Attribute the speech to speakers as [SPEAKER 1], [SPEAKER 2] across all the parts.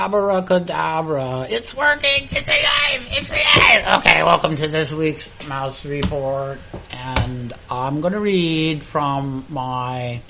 [SPEAKER 1] Abracadabra. It's working. It's alive. It's alive. Okay, welcome to this week's Mouse Report. And I'm going to read from my...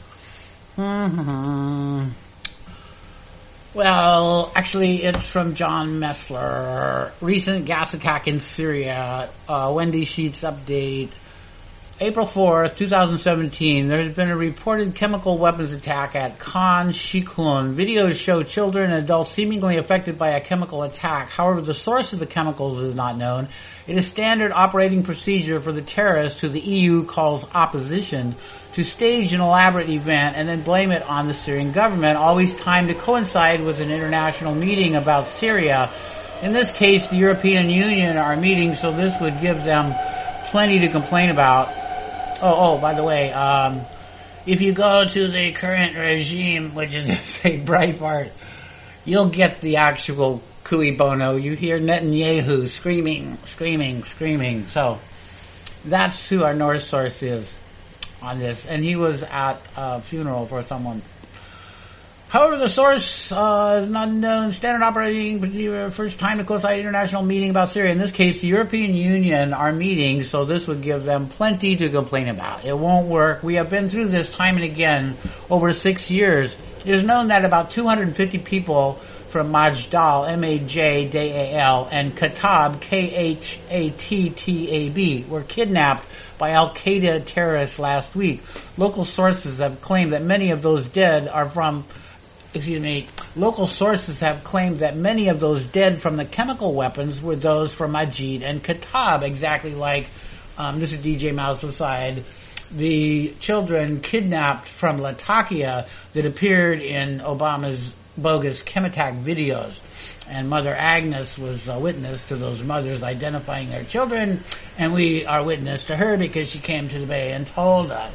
[SPEAKER 1] Well, actually, it's from John Messler. Recent gas attack in Syria. Wendy Sheets update. April 4th, 2017, there has been a reported chemical weapons attack at Khan Sheikhun. Videos show children and adults seemingly affected by a chemical attack. However, the source of the chemicals is not known. It is standard operating procedure for the terrorists, who the EU calls opposition, to stage an elaborate event and then blame it on the Syrian government, always timed to coincide with an international meeting about Syria. In this case, the European Union are meeting, so this would give them plenty to complain about. By the way, if you go to the current regime, which is, say, Breitbart, you'll get the actual cui bono. You hear Netanyahu screaming. So, that's who our North source is on this. And he was at a funeral for someone. However, the source is not known. Standard operating procedure, first time to coincide international meeting about Syria. In this case, the European Union are meeting, so this would give them plenty to complain about. It won't work. We have been through this time and again over 6 years. It is known that about 250 people from Majdal, M-A-J-D-A-L, and Khattab, K-H-A-T-T-A-B, were kidnapped by Al-Qaeda terrorists last week. Local sources have claimed that many of those dead are from... Local sources have claimed that many of those dead from the chemical weapons were those from Majid and Khattab, exactly like, this is DJ Mouse aside, the children kidnapped from Latakia that appeared in Obama's bogus Chemattack videos. And Mother Agnes was a witness to those mothers identifying their children, and we are witness to her because she came to the Bay and told us.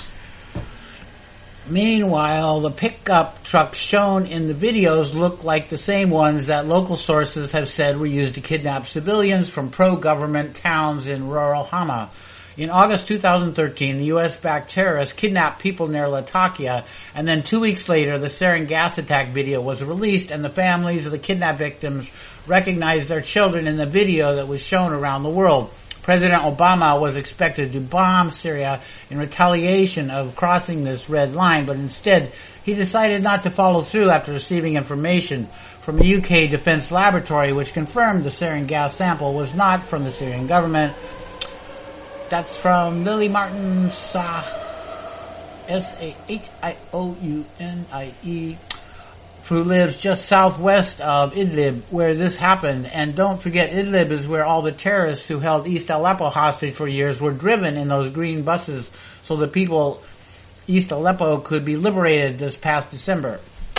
[SPEAKER 1] Meanwhile, the pickup trucks shown in the videos look like the same ones that local sources have said were used to kidnap civilians from pro-government towns in rural Hama. In August 2013, the U.S.-backed terrorists kidnapped people near Latakia, and then 2 weeks later, the sarin gas attack video was released, and the families of the kidnapped victims recognized their children in the video that was shown around the world. President Obama was expected to bomb Syria in retaliation of crossing this red line, but instead he decided not to follow through after receiving information from a UK defense laboratory which confirmed the sarin gas sample was not from the Syrian government. That's from Lily Martin S-A-H-I-O-U-N-I-E, who lives just southwest of Idlib, where this happened. And don't forget, Idlib is where all the terrorists who held East Aleppo hostage for years were driven in those green buses so the people East Aleppo could be liberated this past December.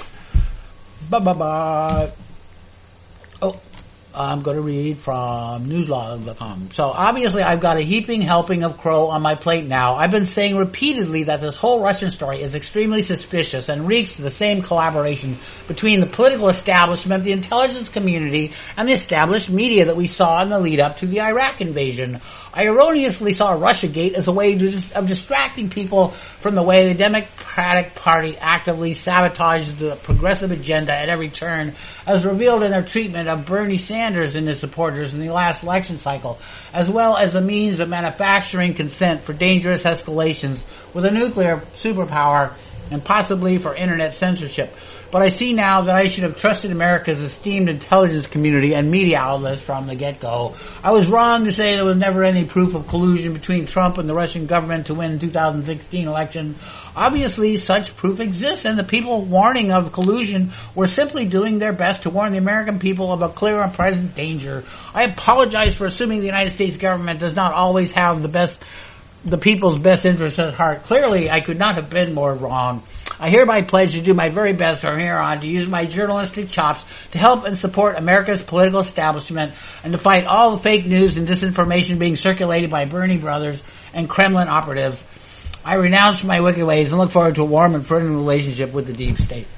[SPEAKER 1] I'm going to read from newslog.com. So obviously I've got a heaping helping of crow on my plate now. I've been saying repeatedly that this whole Russian story is extremely suspicious and reeks of the same collaboration between the political establishment, the intelligence community, and the established media that we saw in the lead up to the Iraq invasion. I erroneously saw Russiagate as a way of distracting people from the way the Democratic Party actively sabotaged the progressive agenda at every turn, as revealed in their treatment of Bernie Sanders and his supporters in the last election cycle, as well as a means of manufacturing consent for dangerous escalations with a nuclear superpower and possibly for internet censorship. But I see now that I should have trusted America's esteemed intelligence community and media outlets from the get-go. I was wrong to say there was never any proof of collusion between Trump and the Russian government to win the 2016 election. Obviously, such proof exists, and the people warning of collusion were simply doing their best to warn the American people of a clear and present danger. I apologize for assuming the United States government does not always have the people's best interests at heart. Clearly, I could not have been more wrong. I hereby pledge to do my very best from here on to use my journalistic chops to help and support America's political establishment and to fight all the fake news and disinformation being circulated by Bernie brothers and Kremlin operatives. I renounce my wicked ways and look forward to a warm and friendly relationship with the deep state.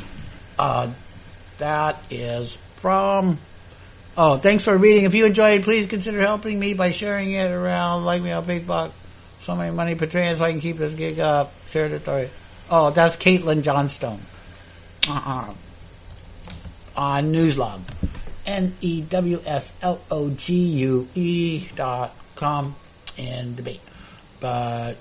[SPEAKER 1] That is from... thanks for reading. If you enjoyed, please consider helping me by sharing it around, like me on Facebook. So many money Patreon so I can keep this gig up. Share the story. That's Caitlin Johnstone. on Newslog. NEWSLOGUE.com and debate. But,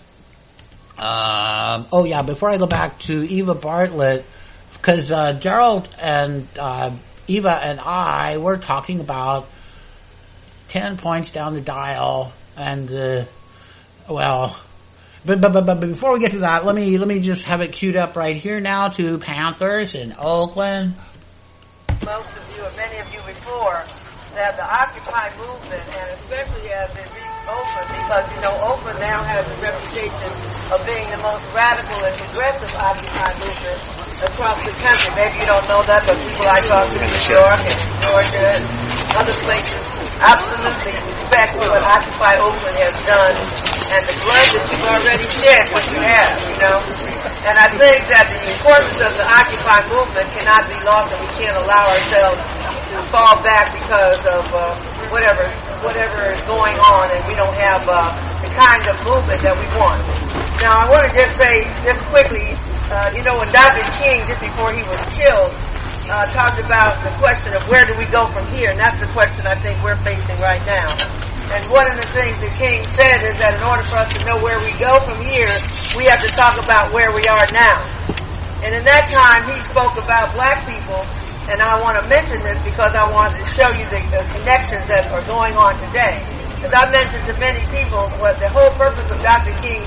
[SPEAKER 1] before I go back to Eva Bartlett, because Gerald and Eva and I were talking about 10 points down the dial, and but before we get to that, let me just have it queued up right here now to Panthers in Oakland.
[SPEAKER 2] Most of you, or many of you before, that the Occupy movement, and especially as it reached Oakland, because Oakland now has a reputation of being the most radical and progressive Occupy movement across the country. Maybe you don't know that, but people I talk to in New York and Georgia and other places absolutely respect what Occupy Oakland has done and the blood that you've already shed, what you have, And I think that the importance of the Occupy movement cannot be lost, and we can't allow ourselves to fall back because of whatever is going on, and we don't have the kind of movement that we want. Now, I want to just say, just quickly, when Dr. King, just before he was killed, talked about the question of where do we go from here, and that's the question I think we're facing right now. And one of the things that King said is that in order for us to know where we go from here, we have to talk about where we are now. And in that time, he spoke about black people, and I want to mention this because I wanted to show you the connections that are going on today. As I mentioned to many people, what the whole purpose of Dr. King,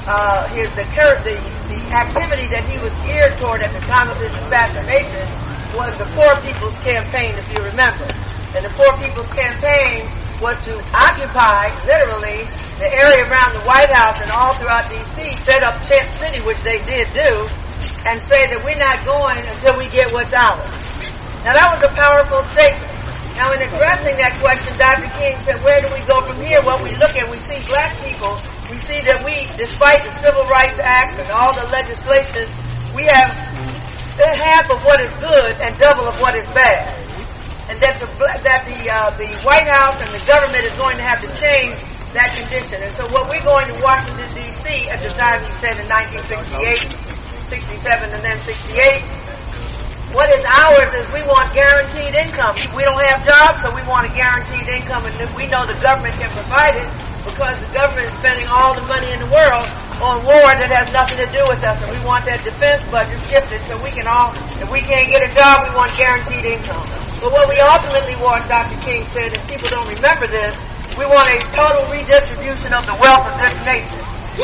[SPEAKER 2] the activity that he was geared toward at the time of his assassination was the Poor People's Campaign, if you remember. And the Poor People's Campaign was to occupy, literally, the area around the White House and all throughout D.C., set up Tent City, which they did do, and say that we're not going until we get what's ours. Now, that was a powerful statement. Now, in addressing that question, Dr. King said, where do we go from here? Well, we look and we see black people, we see that we, despite the Civil Rights Act and all the legislation, we have half of what is good and double of what is bad. And that the White House and the government is going to have to change that condition. And so what we're going to Washington, D.C. at the time he said in 1968, 67, and then 68, what is ours is we want guaranteed income. We don't have jobs, so we want a guaranteed income, and we know the government can provide it because the government is spending all the money in the world on war that has nothing to do with us, and we want that defense budget shifted so we can all, if we can't get a job, we want guaranteed income. But what we ultimately want, Dr. King said, and people don't remember this, we want a total redistribution of the wealth of this nation.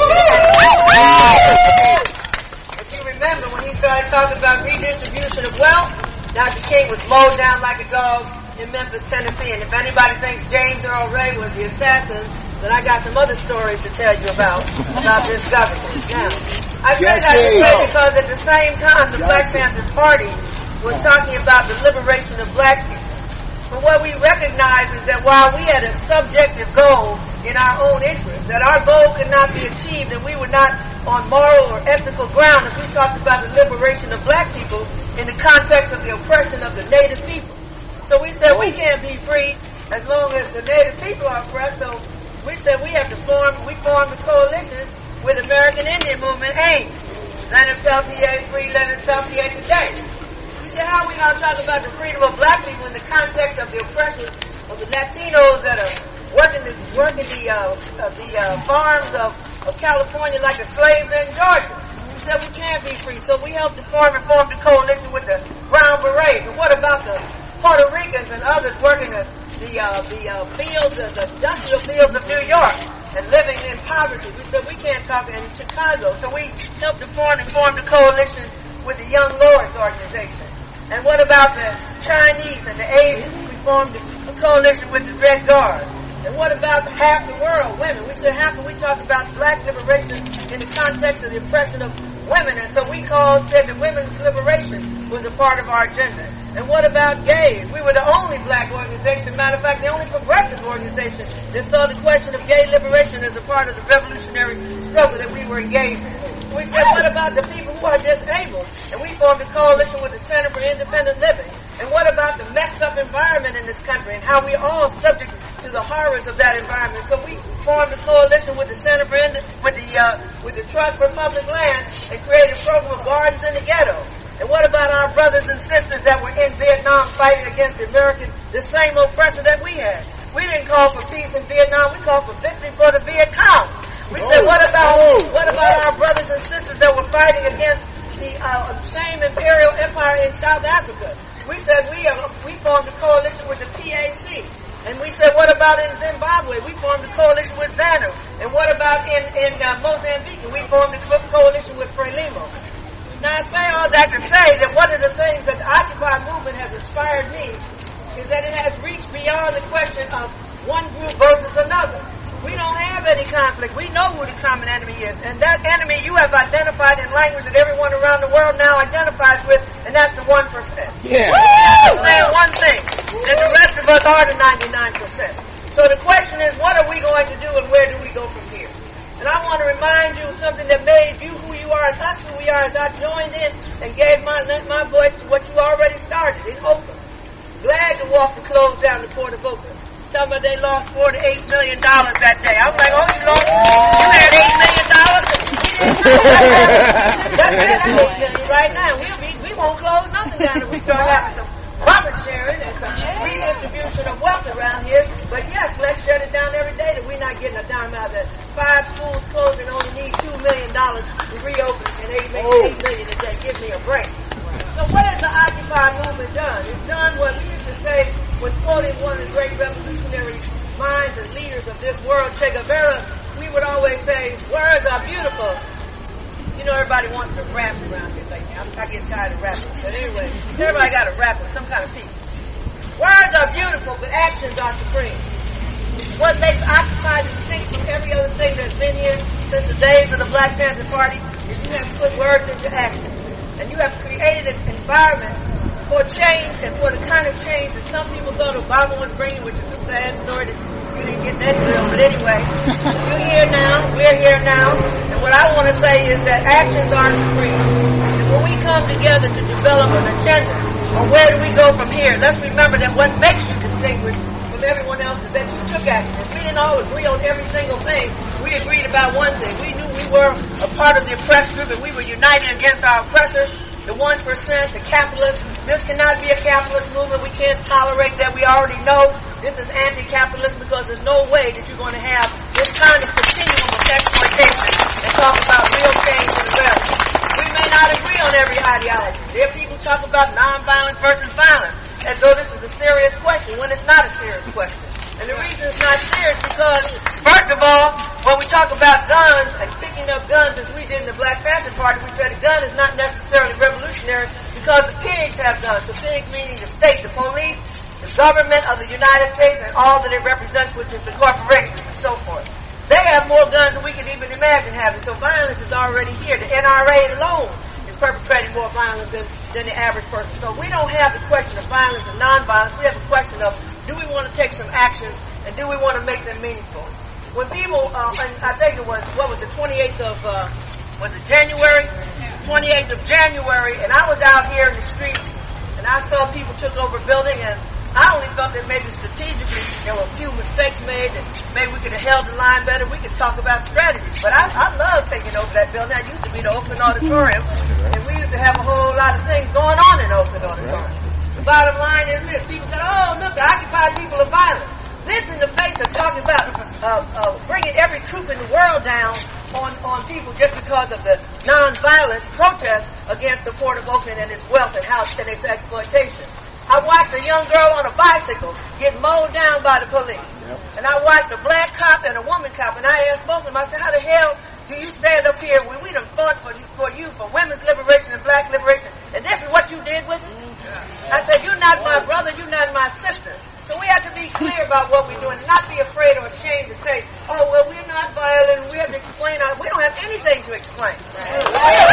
[SPEAKER 2] If you remember, when he started talking about redistribution of wealth, Dr. King was mowed down like a dog in Memphis, Tennessee. And if anybody thinks James Earl Ray was the assassin, then I got some other stories to tell you about this government. Now, I say that to say because at the same time, the Black Panther Party was talking about the liberation of black people. But what we recognize is that while we had a subjective goal in our own interest, that our goal could not be achieved and we were not on moral or ethical ground if we talked about the liberation of black people in the context of the oppression of the native people. So we said we can't be free as long as the native people are oppressed, so we said we formed a coalition with American Indian Movement, AIM. Leonard Peltier, Free Leonard Peltier today. We said, how are we going to talk about the freedom of black people in the context of the oppression of the Latinos that are working the farms of California like the slaves in Georgia? We said we can't be free, so we helped to form the coalition with the Brown Berets. And what about the Puerto Ricans and others working the fields, the industrial fields of New York and living in poverty? We said we can't talk in Chicago, so we helped to form the coalition with the Young Lords organization. And what about the Chinese and the Asians? We formed a coalition with the Red Guard. And what about half the world, women? We said how can we talk about black liberation in the context of the oppression of women? And so we said that women's liberation was a part of our agenda. And what about gays? We were the only black organization, matter of fact, the only progressive organization that saw the question of gay liberation as a part of the revolutionary struggle that we were engaged in. We said, what about the people who are disabled? And we formed a coalition with the Center for Independent Living. And what about the messed up environment in this country and how we're all subject to the horrors of that environment? So we formed a coalition with the Center for with the Trust for Public Land and created a program of gardens in the ghetto. And what about our brothers and sisters that were in Vietnam fighting against the same oppressor that we had? We didn't call for peace in Vietnam. We called for victory for the Viet Cong. We said, what about our brothers and sisters that were fighting against the same imperial empire in South Africa? We said we formed a coalition with the PAC. And we said, what about in Zimbabwe? We formed a coalition with ZANU. And what about in Mozambique? We formed a coalition with Frelimo. Now, I say all that to say that one of the things that the Occupy movement has inspired me is that it has reached beyond the question of one group versus another. We don't have any conflict. We know who the common enemy is. And that enemy you have identified in language that everyone around the world now identifies with, and that's the 1%.
[SPEAKER 3] Yeah.
[SPEAKER 2] We understand one thing, that the rest of us are the 99%. So the question is, what are we going to do and where do we go from here? And I want to remind you of something that made you who you are and us who we are as I joined in and lent my voice to what you already started in Oakland. Glad to walk the clothes down to Port of Oakland. Tell me they lost $4 to $8 million that day. I was like, oh, you had $8 million? That's $8 million right now. We won't close nothing down if we start having some profit sharing and some redistribution of wealth around here. But yes, let's shut it down every day that we're not getting a dime out of that. 5 schools closing only need $2 million to reopen and $8 million a day. Give me a break. So what has the Occupy movement done? It's done what we used to say when quoting one of the great revolutionary minds and leaders of this world, Che Guevara. We would always say, words are beautiful. You know, everybody wants to rap around here. Like, I get tired of rapping. But anyway, everybody got to rap with some kind of peace. Words are beautiful, but actions are supreme. What makes Occupy distinct from every other thing that's been here since the days of the Black Panther Party is you have put words into action. And you have created an environment for change and for the kind of change that some people thought Obama was bringing, which is a sad story that you didn't get that deal. But anyway, you're here now, we're here now, and what I want to say is that actions are supreme. And when we come together to develop an agenda on where do we go from here, let's remember that what makes you distinguished from everyone else is that you took action. If we didn't all agree on every single thing, we agreed about one thing. We knew we were a part of the oppressed group and we were united against our oppressors, the 1%, the capitalists. This cannot be a capitalist movement. We can't tolerate that. We already know this is anti-capitalist because there's no way that you're going to have this kind of continuum of exploitation and talk about real change in America. We may not agree on every ideology. There are people talk about nonviolence versus violence as though this is a serious question when it's not a serious question. And the reason it's not serious because, first of all, when we talk about guns and picking up guns as we did in the Black Panther Party, we said a gun is not necessarily revolutionary because the pigs have guns. The pigs meaning the state, the police, the government of the United States, and all that it represents, which is the corporations and so forth. They have more guns than we can even imagine having. So violence is already here. The NRA alone is perpetrating more violence than the average person. So we don't have the question of violence and nonviolence. We have a question of, do we want to take some actions and do we want to make them meaningful? When people, and I think it was, what was it, 28th of, was it January? 28th of January, and I was out here in the street and I saw people took over a building and I only thought that maybe strategically there were a few mistakes made and maybe we could have held the line better. We could talk about strategy. But I love taking over that building. That used to be the Oakland Auditorium. And we used to have a whole lot of things going on in Oakland Auditorium. The bottom line is this. People said, oh, look, the occupied people are violent. This in the face of talking about bringing every troop in the world down on people just because of the nonviolent protest against the Port of Oakland and its wealth and house and its exploitation. I watched a young girl on a bicycle get mowed down by the police. Yep. And I watched a black cop and a woman cop. And I asked both of them, I said, how the hell do you stand up here when we done fought for you for women's liberation and black liberation? And this is what you did with it? I said, you're not my brother, you're not my sister. So we have to be clear about what we're doing and not be afraid or ashamed to say, oh, well, we're not violent. We have to explain. We don't have anything to explain. We're doing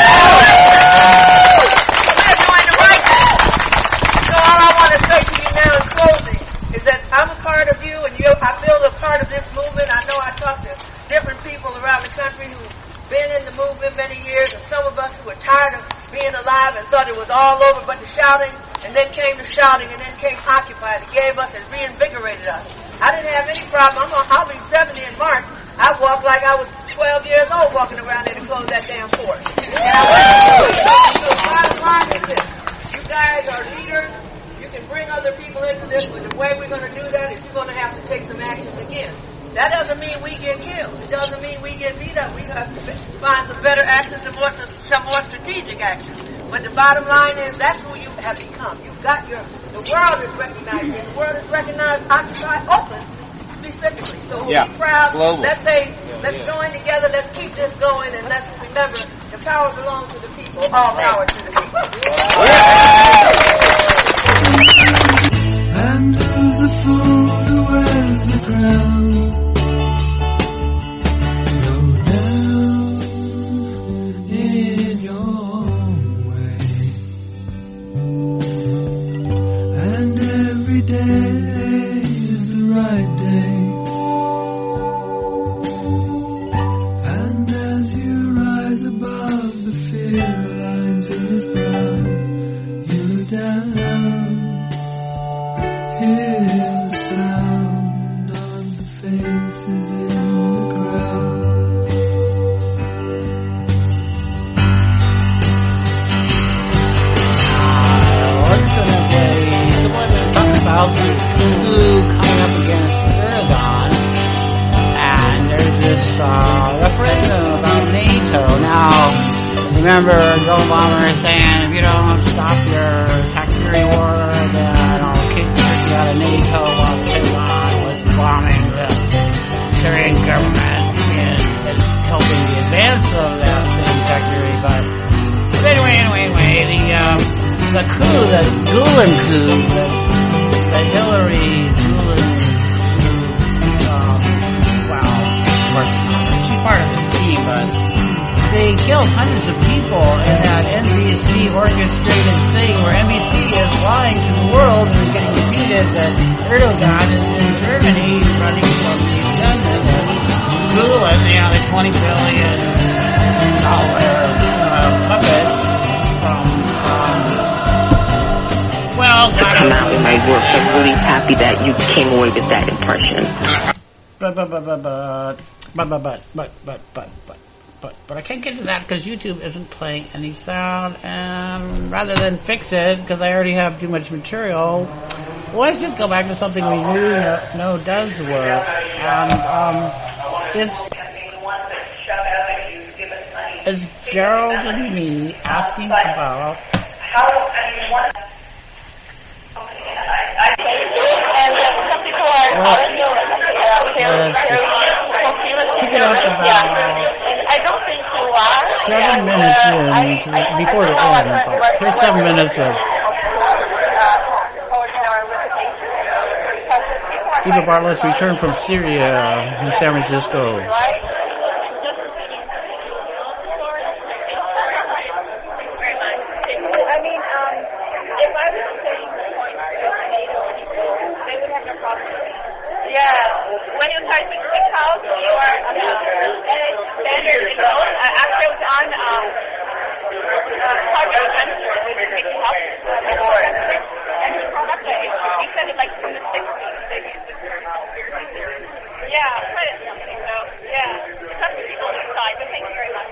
[SPEAKER 2] the right thing. So all I want to say to you now in closing is that I'm a part of you and I feel a part of this movement. I know I talk to different people around the country who've been in the movement many years, and some of us who were tired of being alive and thought it was all over but the shouting, and then came the shouting, and then came Occupy. It gave us and reinvigorated us. I didn't have any problem. I'll be 70 in March. I walked like I was 12 years old walking around there to close that damn port. Now, the bottom line is this. You guys are leaders. You can bring other people into this, but the way we're going to do that is we're going to have to take some actions again. That doesn't mean we get killed. It doesn't mean we get beat up. We have to find some better actions and some more strategic actions. But the bottom line is that's who you have become. You've got the world is recognized. The world is recognized Occupy Oakland specifically. So we'll be proud. Global. Let's join together. Let's keep this going, and let's remember the power belongs to the people. All power to the people.
[SPEAKER 3] And who's the fool who wears the crown? Go down in your way, and every day is the right day. And as you rise above the fear lines in his brow, you look down. Hear the sound of the faces in the crowd.
[SPEAKER 1] We're going to play someone that talks about the coup coming up against Erdogan. And there's this referendum about NATO. Now, remember Joe Obama saying, if you don't stop your Takfiri war, then I'll kick Turkey out of NATO while Erdogan was bombing the Syrian government and helping the advance of that Takfiri. But anyway, the coup, the Gulen coup, the Hillary Gulen coup, she's part of the team, but they killed hundreds of people in that NBC orchestrated thing where NBC is lying to the world and getting repeated that Erdogan is in Germany running from the agenda that Gulen, the $20 billion puppet
[SPEAKER 4] to come out in my work. I'm really happy that you came away with that impression.
[SPEAKER 1] But I can't get to that because YouTube isn't playing any sound, and rather than fix it, because I already have too much material, let's just go back to something we know does work, and it's Gerald and me asking about
[SPEAKER 5] I don't think you are.
[SPEAKER 1] 7 minutes in, before the end, here's 7 minutes of Eva Bartlett's return from Syria in San Francisco.
[SPEAKER 5] When you type in Quick House, you are standard results. Actually, I was on Project Venture with Quick House before, and he brought up that issue. He said it like from the 60s. Yeah, credit something though. Yeah, it's up to people to decide, but thank you very much.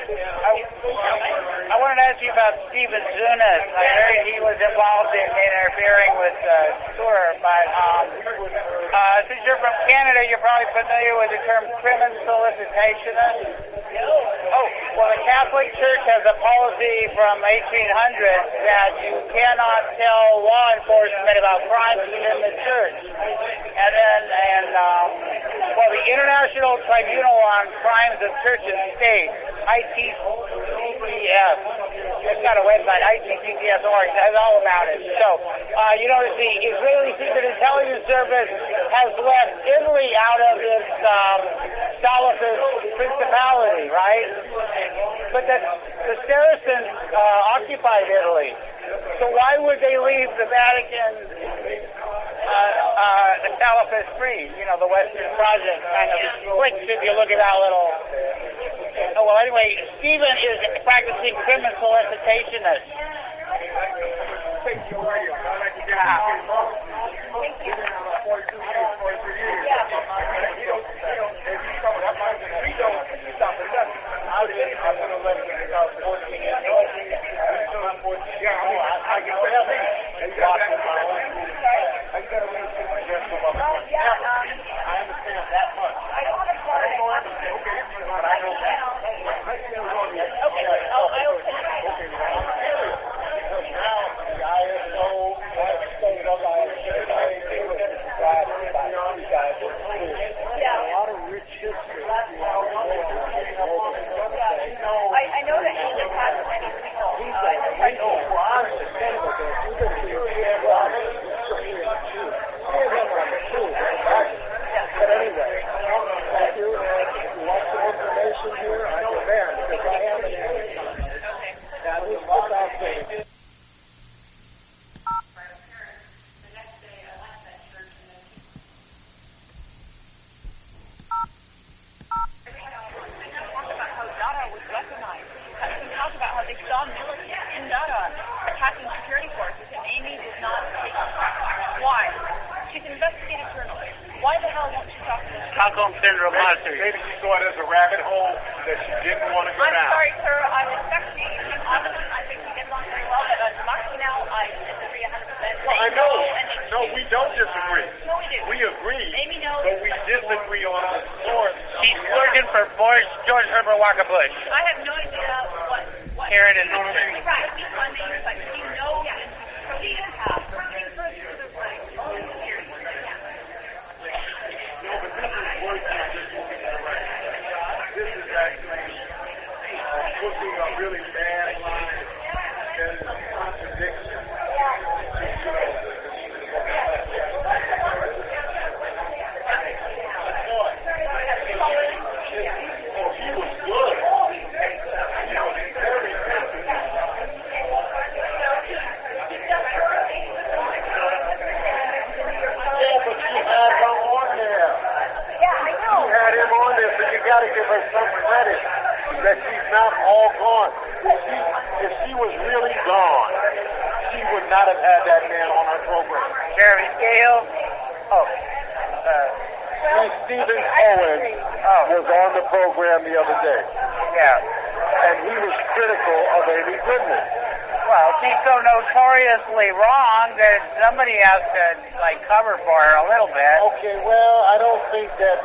[SPEAKER 6] I wanted to ask you about Stephen Zunas. I heard he was involved in interfering with tour, but since you're from Canada, you're probably familiar with the term crimen sollicitationist. Oh, well, the Catholic Church has a policy from 1800 that you cannot tell law enforcement about crimes within the church. And then, the International Tribunal on Crimes of Church and State, ITCPS, it's got a website, ITCPS.org, it has all about it. So, the Israeli Secret Intelligence Service has left Italy out of its Salafist principality, right? But the Saracens occupied Italy. So why would they leave the Vatican the Salafist free? The Western Project kind of clicks if you look at that little... well, anyway, Stephen is practicing criminal solicitationist. understand that much. I don't want to call it. Okay, but I know that. Now, the ISO, state of a lot of rich history.
[SPEAKER 5] I know that he just has many people.
[SPEAKER 6] I know, well, I understand that you're going to be But anyway, thank you. If you want some information here, I go there because I have an Now, this is what's out there.
[SPEAKER 5] They saw militants in Dada attacking security forces, and Amy did not take it. Why? She's an investigative journalist. Why the hell won't she talk to this?
[SPEAKER 6] Stockholm Syndrome monster. Maybe she saw it as a rabbit hole that she didn't want to go down.
[SPEAKER 5] I'm sorry, sir. I respect you. Honestly, I think we get along very well, but democracy now, I disagree 100%.
[SPEAKER 6] Well, I know. No, we don't disagree.
[SPEAKER 5] No, we do.
[SPEAKER 6] We agree.
[SPEAKER 5] Amy knows.
[SPEAKER 6] But we disagree on the source.
[SPEAKER 7] She's working for George Herbert Walker Bush.
[SPEAKER 5] I have no idea what
[SPEAKER 7] Karen and
[SPEAKER 5] right. He's funding, but he knows and proceeds to have.
[SPEAKER 6] No, but this is worse than just looking at right. This is actually looking a really bad line that is a contradiction. Oh, he was good. He was very good. Yeah, but you had him on there.
[SPEAKER 5] Yeah, I know.
[SPEAKER 6] You had him on there, so you got to give her some credit that she's not all gone. If she was really gone, she would not have had that man on her program.
[SPEAKER 7] Jeremy Scale.
[SPEAKER 6] Stephen Owen was on the program the other day.
[SPEAKER 7] Yeah.
[SPEAKER 6] And he was critical of Amy Goodman.
[SPEAKER 7] Well, she's so notoriously wrong that somebody has to, cover for her a little bit.
[SPEAKER 6] Okay, well, I don't think that...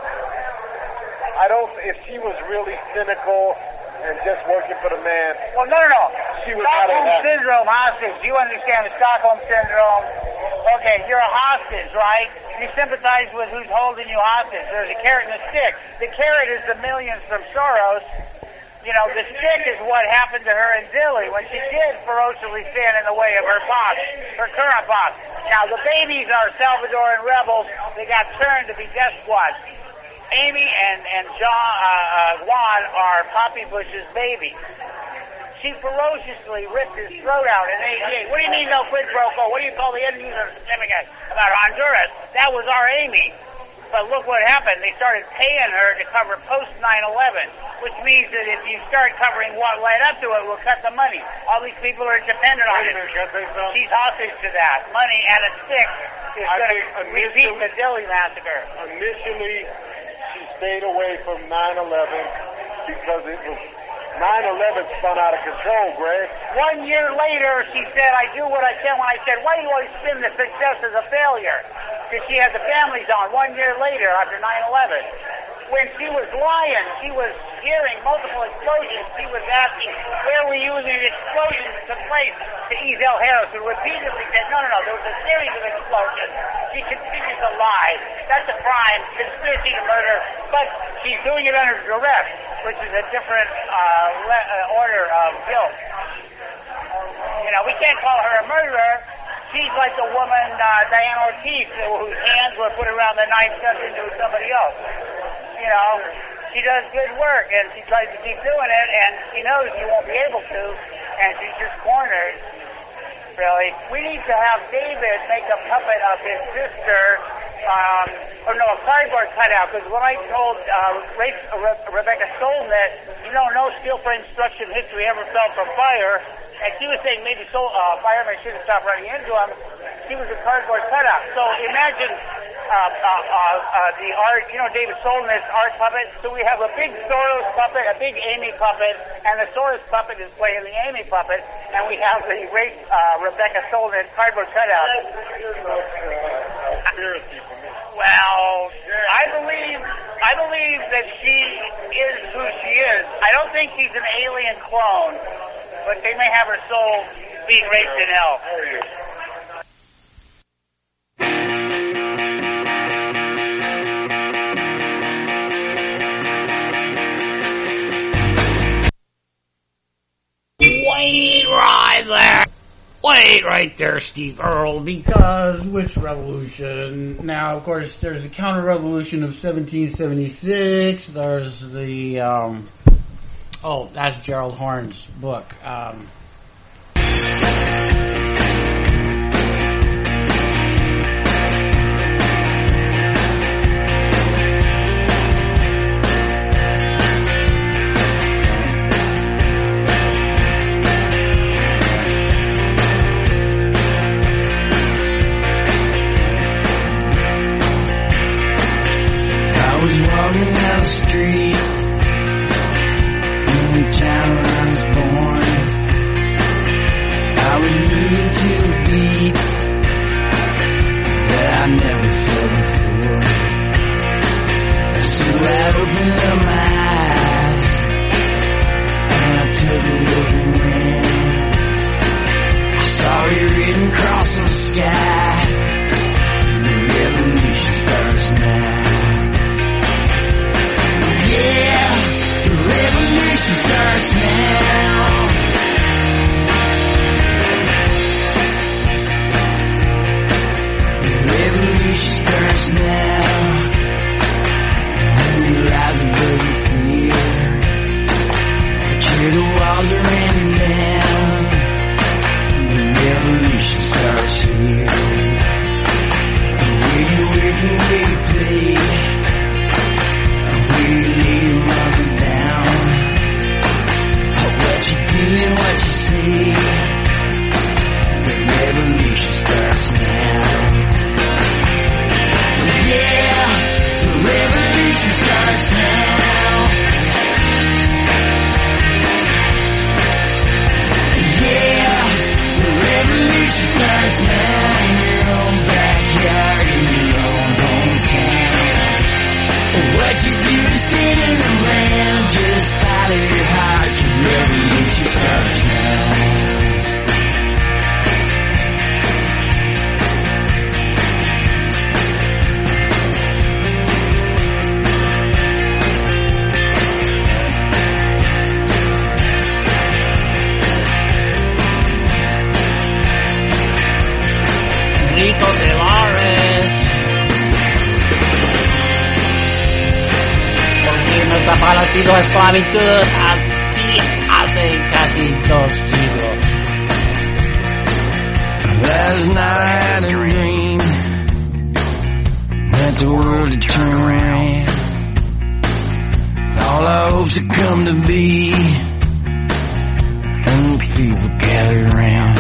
[SPEAKER 6] if she was really cynical and just working for the man...
[SPEAKER 7] Well, no.
[SPEAKER 6] She was not
[SPEAKER 7] Stockholm Syndrome hostage. Do you understand the Stockholm Syndrome? Okay, you're a hostage, right? You sympathize with who's holding you hostage. There's a carrot and a stick. The carrot is the millions from Soros. You know, the stick is what happened to her in Dilley when she did ferociously stand in the way of her boss, her current boss. Now, the babies are Salvadoran rebels. They got turned to be death squads. Amy and Juan are Poppy Bush's babies. She ferociously ripped his throat out in 88. What do you mean no quid pro quo? What do you call the end user certificate about Honduras? That was our Amy. But look what happened. They started paying her to cover post 9/11, which means that if you start covering what led up to it, we'll cut the money. All these people are dependent on it. She's hostage to that. Money and a stick is going to repeat the Dilley massacre.
[SPEAKER 6] Initially, she stayed away from 9/11 because it was 9/11 spun out of control, Greg.
[SPEAKER 7] 1 year later, she said, I do what I can. When I said, why do you always spin the success as a failure? Because she had the families on 1 year later after 9/11. When she was lying, she was hearing multiple explosions. She was asking, where were you when the explosions took place? To Ezell Harris, who repeatedly said, no, there was a series of explosions. She continues to lie. That's a crime, conspiracy to murder, but she's doing it under duress, which is a different order of guilt. You know, we can't call her a murderer. She's like the woman, Diane Ortiz, whose hands were put around the knife stuck into somebody else. You know, she does good work, and she tries to keep doing it, and she knows she won't be able to, and she's just cornered, really. We need to have David make a puppet of his sister, a cardboard cutout, because when I told Rebecca Solnit, no steel frame structure in history ever fell from fire, and she was saying maybe firemen should have stopped running into him. She was a cardboard cutout. So imagine the art, David Solnit's art puppet. So we have a big Soros puppet, a big Amy puppet, and the Soros puppet is playing the Amy puppet, and we have the Rebecca Solnit cardboard cutout.
[SPEAKER 8] conspiracy for me.
[SPEAKER 7] Well, I believe that she is who she is. I don't think she's an alien clone, but they may have her soul being raped in hell.
[SPEAKER 1] Wait right there. Wait right there, Steve Earle, because which revolution? Now, of course, there's the counter-revolution of 1776. There's the, that's Gerald Horne's book.
[SPEAKER 3] Walking down the street in the town I was born. I was moving to a beat that I never felt before. So I opened up my eyes and I took a look around. I saw it written across the sky. The revolution starts now. Yeah, the revolution starts now. The revolution starts now. And you rise above the fear. Cheer, the walls are raining down. The revolution starts here. Where you working, where you play. You lay your mother down. What you do and what you say. The revolution starts now. Yeah, the revolution starts now. Yeah, the revolution starts now. In your own backyard, in your own hometown. What you do is spinning around, just follow your heart, your revolution starts now.
[SPEAKER 1] Rico Dolores. Nuestra palacito de esclavitud aquí hace casi 2 siglos.
[SPEAKER 3] Last night I had a dream that the world had turned around. All our hopes had come to be, and the people gathered around.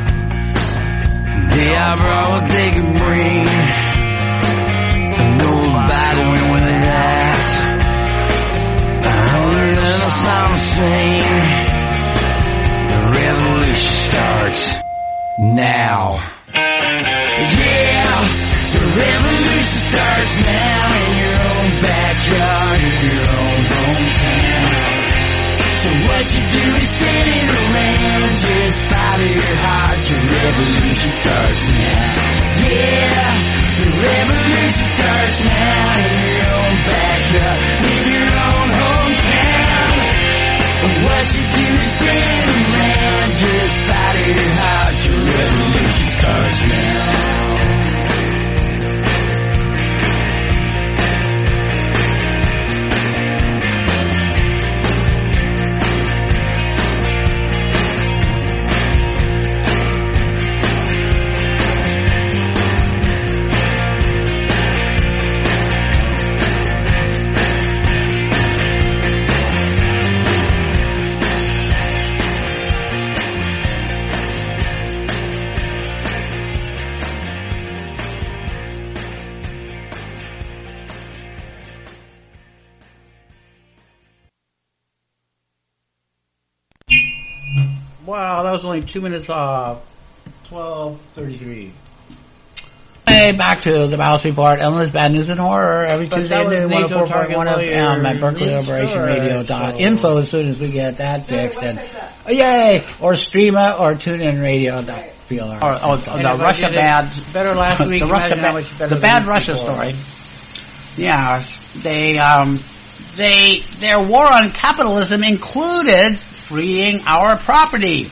[SPEAKER 3] They all brought what they could bring, and nobody went with that. And a song sing. The revolution starts now. Yeah, the revolution starts now in your own backyard, in your own hometown. So what you do is spinning around, just follow your heart. The revolution starts now. Yeah, the revolution starts now in your own backyard, in your own hometown. What you do is spin around, just follow your heart. The revolution starts now.
[SPEAKER 1] Wow, that was only 2 minutes off. 12:33. Hey, back to the Mouse Report, endless bad news and horror every Tuesday at noon, 104.1 FM at BerkeleyLiberationRadio.info as soon as we get that fixed. And yay! Or stream it or tune in radio.blr. Or the Russia bad.
[SPEAKER 8] Better last week.
[SPEAKER 1] The bad Russia story. Yeah, their war on capitalism included freeing our property.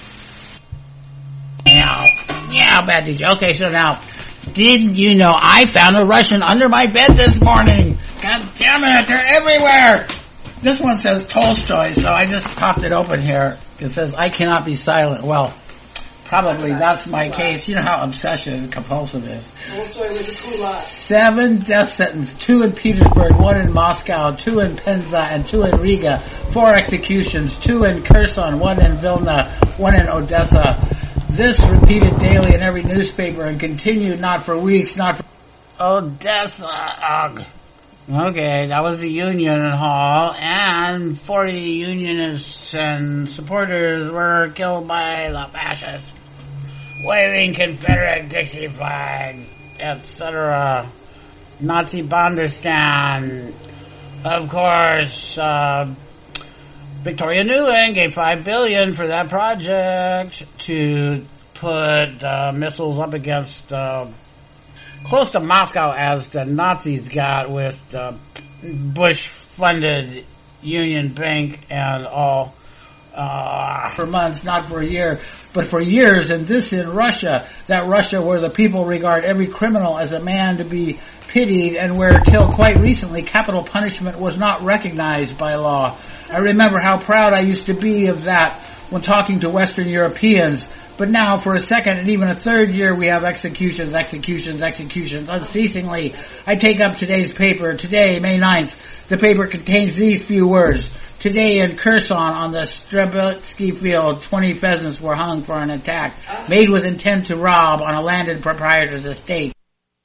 [SPEAKER 1] Yeah, bad DJ. Okay, so now, did you know I found a Russian under my bed this morning? God damn it, they're everywhere! This one says Tolstoy, so I just popped it open here. It says, I cannot be silent. Well, probably that's my case. You know how obsession compulsive is.
[SPEAKER 2] Tolstoy was a kulak.
[SPEAKER 1] 7 death sentences, 2 in Petersburg, 1 in Moscow, 2 in Penza, and 2 in Riga, 4 executions, 2 in Kherson, 1 in Vilna, 1 in Odessa. This repeated daily in every newspaper and continued not for weeks, not for Odessa. Ugh. Okay, that was the Union Hall, and 40 Unionists and supporters were killed by the fascists, waving Confederate Dixie flags, etc. Nazi Banderstan. Of course, Victoria Nuland gave $5 billion for that project to put missiles up against close to Moscow as the Nazis got with the Bush-funded Union Bank and all. For months, not for a year, but for years, and this in Russia, that Russia where the people regard every criminal as a man to be pitied and where till quite recently capital punishment was not recognized by law. I remember how proud I used to be of that when talking to Western Europeans, but now for a second and even a third year we have executions unceasingly. I take up today's paper, today, May 9th. The paper contains these few words. Today in Kherson on the Strebitsky field, 20 pheasants were hung for an attack made with intent to rob on a landed proprietor's estate.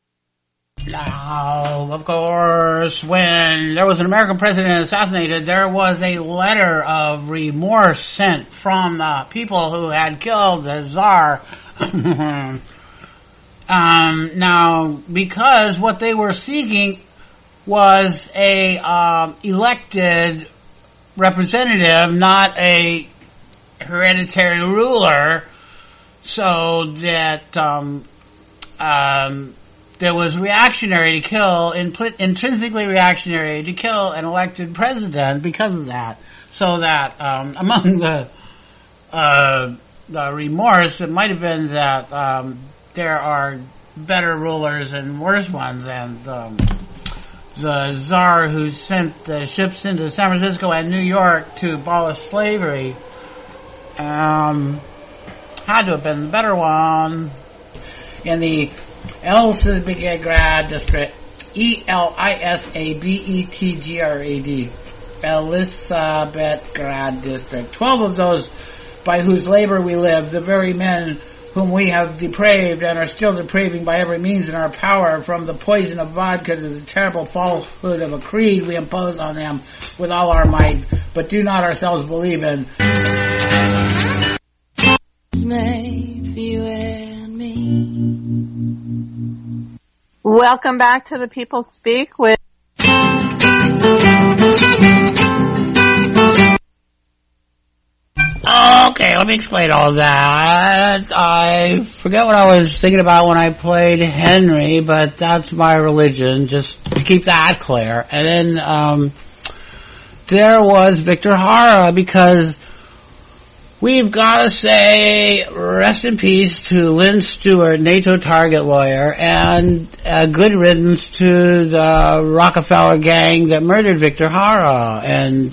[SPEAKER 1] Now, of course, when there was an American president assassinated, there was a letter of remorse sent from the people who had killed the Tsar. Now, because what they were seeking was a elected representative, not a hereditary ruler, so that there was reactionary to kill, intrinsically reactionary to kill an elected president because of that. So that among the remorse, it might have been that there are better rulers and worse ones, and the Tsar who sent the ships into San Francisco and New York to abolish slavery had to have been the better one. In the Elisabethgrad district, Elisabethgrad, Elisabethgrad district. 12 of those by whose labor we live, the very men whom we have depraved and are still depraving by every means in our power, from the poison of vodka to the terrible falsehood of a creed we impose on them with all our might, but do not ourselves believe in.
[SPEAKER 9] Maybe you and me.
[SPEAKER 10] Welcome back to The People Speak with
[SPEAKER 1] Okay, let me explain all that. I forget what I was thinking about when I played Henry, but that's my religion, just to keep that clear. And then there was Victor Hara, because we've got to say rest in peace to Lynn Stewart, NATO target lawyer, and good riddance to the Rockefeller gang that murdered Victor Hara. And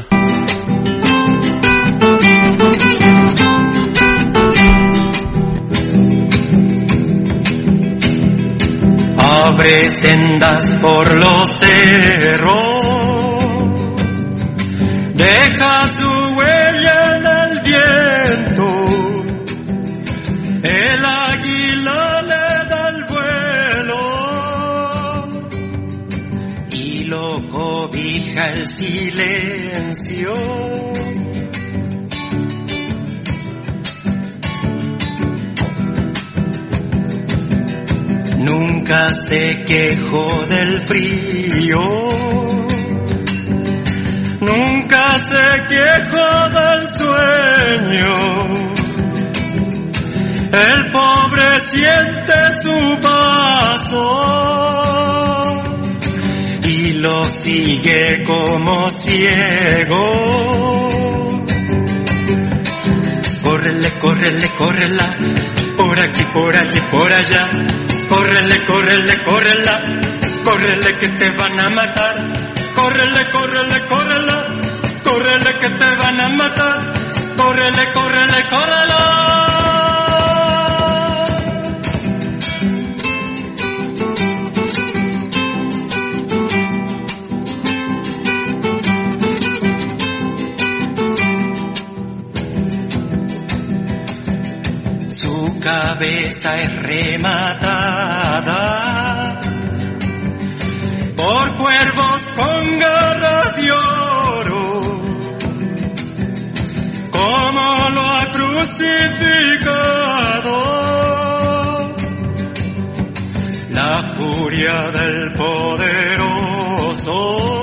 [SPEAKER 3] abre sendas por los cerros, deja su huella en el viento, el águila le da el vuelo y lo cobija el silencio. Nunca Nunca se quejó del frío, nunca se quejó del sueño. El pobre siente su paso y lo sigue como ciego. Córrele, córrele, córrela, por aquí, por allí, por allá. Córrele, córrele, córrela, córrele que te van a matar. Córrele, córrele, córrela, córrele que te van a matar. Córrele, córrele, córrela. Su cabeza es rematada por cuervos con garras de oro, como lo ha crucificado la furia del poderoso.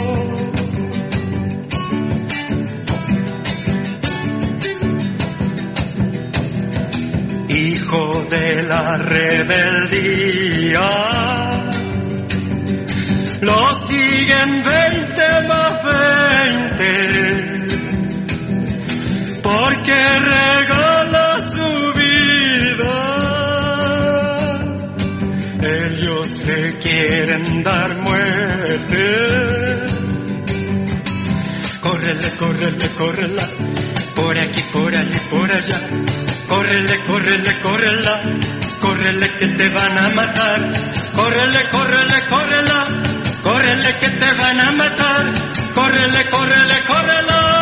[SPEAKER 3] Hijo de la rebeldía, lo siguen 20 más 20, porque regala su vida. Ellos le quieren dar muerte. Córrele, córrele, córrela, por aquí, por allí, por allá. Córrele, córrele, córrela, córrele que te van a matar. Córrele, córrele, córrela, córrele que te van a matar. Córrele, córrele, córrela.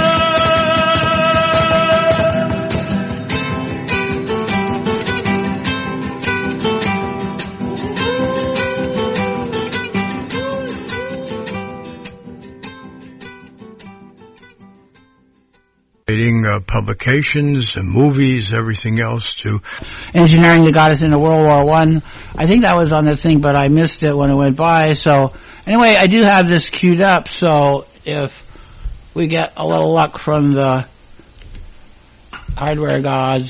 [SPEAKER 8] Publications, movies, everything else to
[SPEAKER 1] engineering that got us into World War I. I think that was on the thing, but I missed it when it went by. So anyway, I do have this queued up. So if we get a little luck from the hardware gods,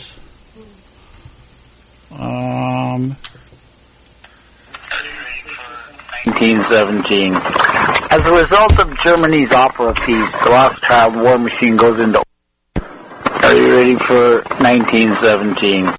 [SPEAKER 11] 1917. As a result of Germany's opera piece, the Rothschild war machine goes into. Are you ready for 1917?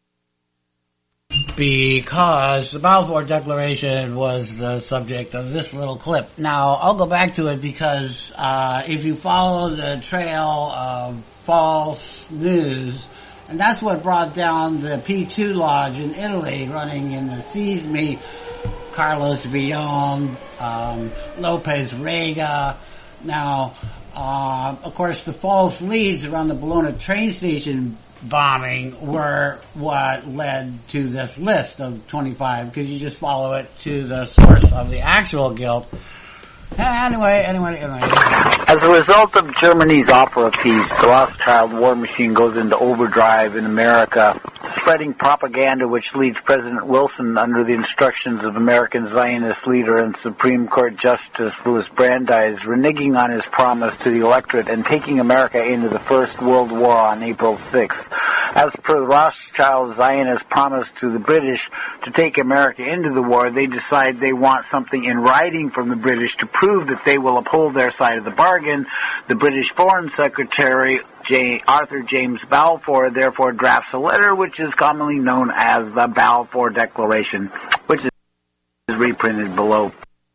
[SPEAKER 1] Because the Balfour Declaration was the subject of this little clip. Now, I'll go back to it because if you follow the trail of false news, and that's what brought down the P2 Lodge in Italy, running in the Sismi, Carlos Villon, Lopez Rega. Now, of course, the false leads around the Bologna train station bombing were what led to this list of 25, because you just follow it to the source of the actual guilt. Anyway.
[SPEAKER 11] As a result of Germany's opera piece, the Rothschild war machine goes into overdrive in America, spreading propaganda which leads President Wilson, under the instructions of American Zionist leader and Supreme Court Justice Louis Brandeis, reneging on his promise to the electorate and taking America into the First World War on April 6th. As per the Rothschild Zionist promise to the British to take America into the war, they decide they want something in writing from the British to prove that they will uphold their side of the bargain. The British Foreign Secretary, Arthur James Balfour, therefore drafts a letter which is commonly known as the Balfour Declaration, which is reprinted below.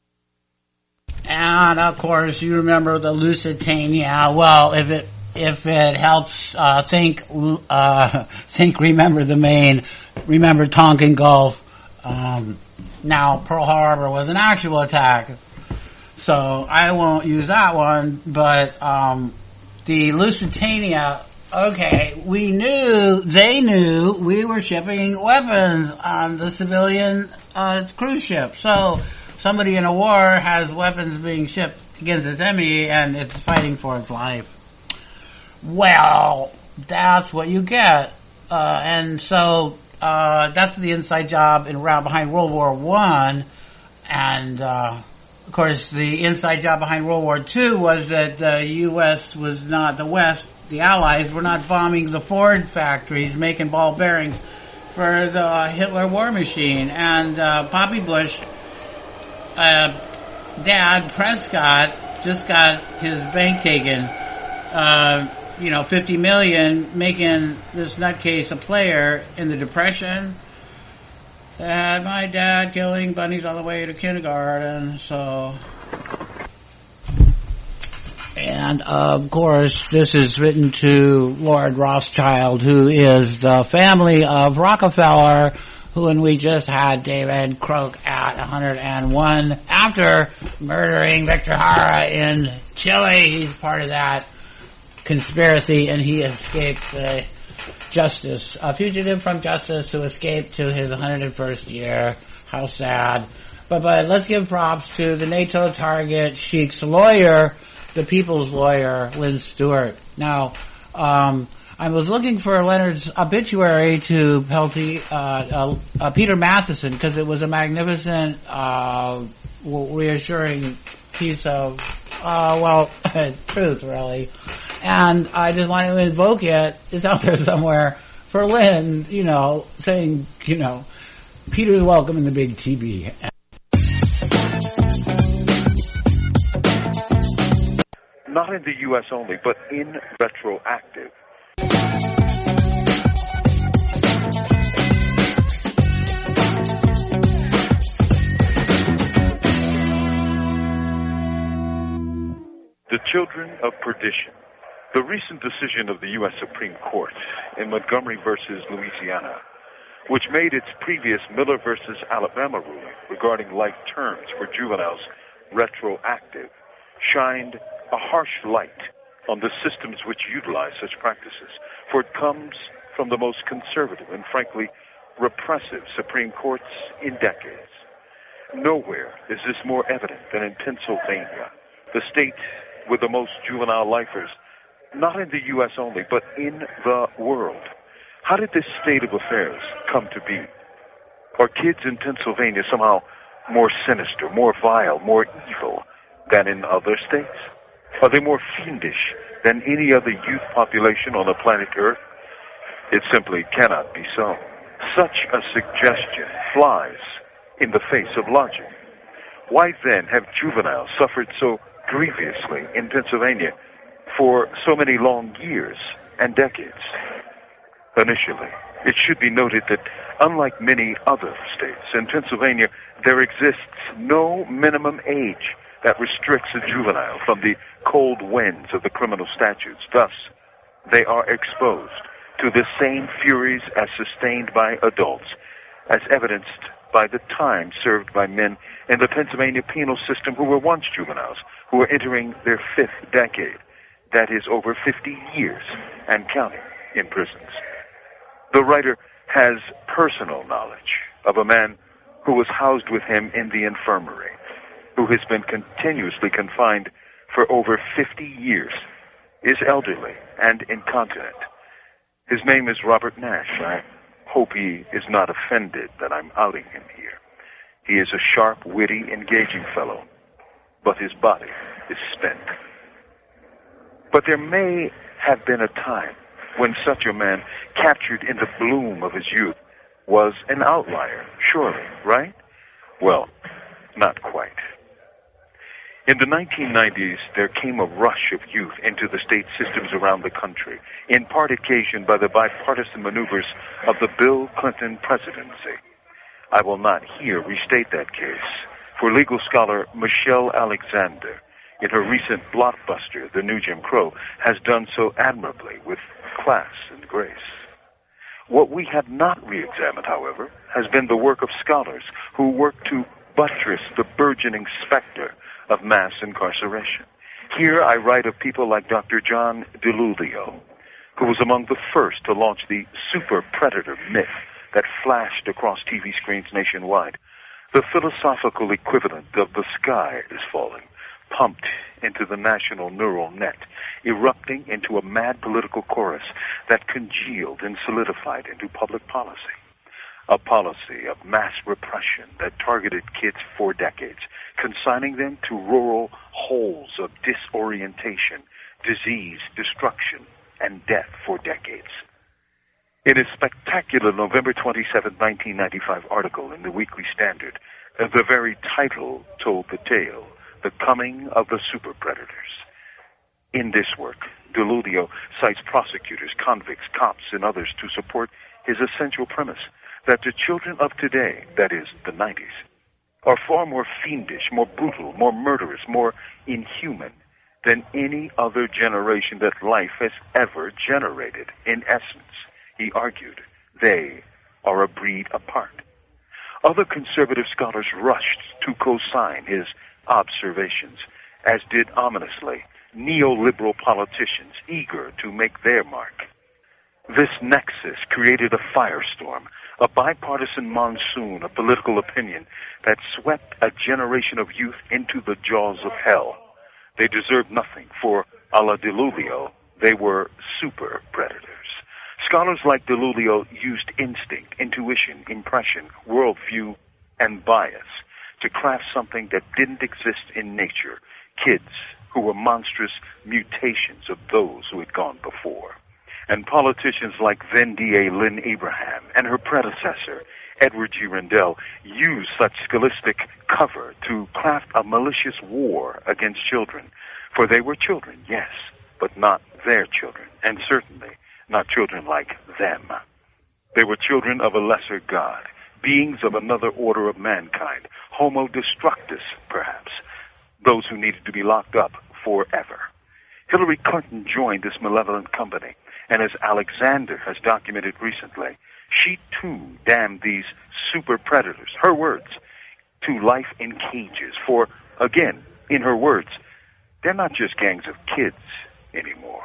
[SPEAKER 1] And of course, you remember the Lusitania. Well, if it helps, think remember the Maine, remember Tonkin Gulf. Now Pearl Harbor was an actual attack, so I won't use that one. But the Lusitania, okay, they knew we were shipping weapons on the civilian cruise ship. So somebody in a war has weapons being shipped against its enemy, and it's fighting for its life. Well, that's what you get. And so that's the inside job behind World War I. And, of course, the inside job behind World War II was that the U.S. was not, the West, the Allies, were not bombing the Ford factories, making ball bearings for the Hitler war machine. And Poppy Bush, Dad, Prescott, just got his bank taken, $50 million, making this nutcase a player in the Depression. And my dad killing bunnies all the way to kindergarten, so. And of course, this is written to Lord Rothschild, who is the family of Rockefeller, and we just had David Croak at 101 after murdering Victor Jara in Chile. He's part of that conspiracy, and he escaped a fugitive from justice who escaped to his 101st year. How sad. But let's give props to the NATO target, Sheik's lawyer, the people's lawyer, Lynn Stewart. Now, I was looking for Leonard's obituary to Peter Matheson, because it was a magnificent, reassuring piece of, truth, really. And I just wanted to invoke it. It's out there somewhere for Lynn, saying, Peter's welcome in the big TV.
[SPEAKER 12] Not in the U.S. only, but in retroactive. The Children of Perdition. The recent decision of the U.S. Supreme Court in Montgomery versus Louisiana, which made its previous Miller versus Alabama ruling regarding life terms for juveniles retroactive, shined a harsh light on the systems which utilize such practices, for it comes from the most conservative and frankly repressive Supreme Courts in decades. Nowhere is this more evident than in Pennsylvania, the state with the most juvenile lifers, not in the U.S. only, but in the world. How did this state of affairs come to be? Are kids in Pennsylvania somehow more sinister, more vile, more evil than in other states? Are they more fiendish than any other youth population on the planet Earth? It simply cannot be so. Such a suggestion flies in the face of logic. Why then have juveniles suffered so grievously in Pennsylvania for so many long years and decades? Initially, it should be noted that unlike many other states, in Pennsylvania there exists no minimum age that restricts a juvenile from the cold winds of the criminal statutes. Thus, they are exposed to the same furies as sustained by adults, as evidenced by the time served by men in the Pennsylvania penal system who were once juveniles, who are entering their 5th decade, that is over 50 years and counting, in prisons. The writer has personal knowledge of a man who was housed with him in the infirmary, who has been continuously confined for over 50 years, is elderly and incontinent. His name is Robert Nash. I hope he is not offended that I'm outing him here. He is a sharp, witty, engaging fellow, but his body is spent. But there may have been a time when such a man, captured in the bloom of his youth, was an outlier, surely, right? Well, not quite. In the 1990s, there came a rush of youth into the state systems around the country, in part occasioned by the bipartisan maneuvers of the Bill Clinton presidency. I will not here restate that case, for legal scholar Michelle Alexander, in her recent blockbuster, The New Jim Crow, has done so admirably with class and grace. What we have not re-examined, however, has been the work of scholars who work to buttress the burgeoning specter of mass incarceration. Here I write of people like Dr. John DiLulio, who was among the first to launch the super predator myth that flashed across TV screens nationwide. The philosophical equivalent of the sky is falling, pumped into the national neural net, erupting into a mad political chorus that congealed and solidified into public policy. a policy of mass repression that targeted kids for decades, consigning them to rural holes of disorientation, disease, destruction, and death for decades. In a spectacular November 27, 1995 article in the Weekly Standard, the very title told the tale, The Coming of the Super Predators. In this work, DiIulio cites prosecutors, convicts, cops, and others to support his essential premise that the children of today, that is, the 90s, are far more fiendish, more brutal, more murderous, more inhuman than any other generation that life has ever generated. In essence, he argued, they are a breed apart. Other conservative scholars rushed to co-sign his observations, as did ominously neoliberal politicians eager to make their mark. This nexus created a firestorm, a bipartisan monsoon of political opinion that swept a generation of youth into the jaws of hell. They deserved nothing, for, a la DiIulio, they were super predators. Scholars like DiIulio used instinct, intuition, impression, worldview, and bias to craft something that didn't exist in nature, kids who were monstrous mutations of those who had gone before. And politicians like then DA Lynn Abraham and her predecessor, Edward G. Rendell, used such scholastic cover to craft a malicious war against children. For they were children, yes, but not their children, and certainly not children like them. They were children of a lesser God, beings of another order of mankind, homo destructus, perhaps, those who needed to be locked up forever. Hillary Clinton joined this malevolent company, and as Alexander has documented recently, she too damned these super predators, her words, to life in cages. For, again, in her words, they're not just gangs of kids anymore.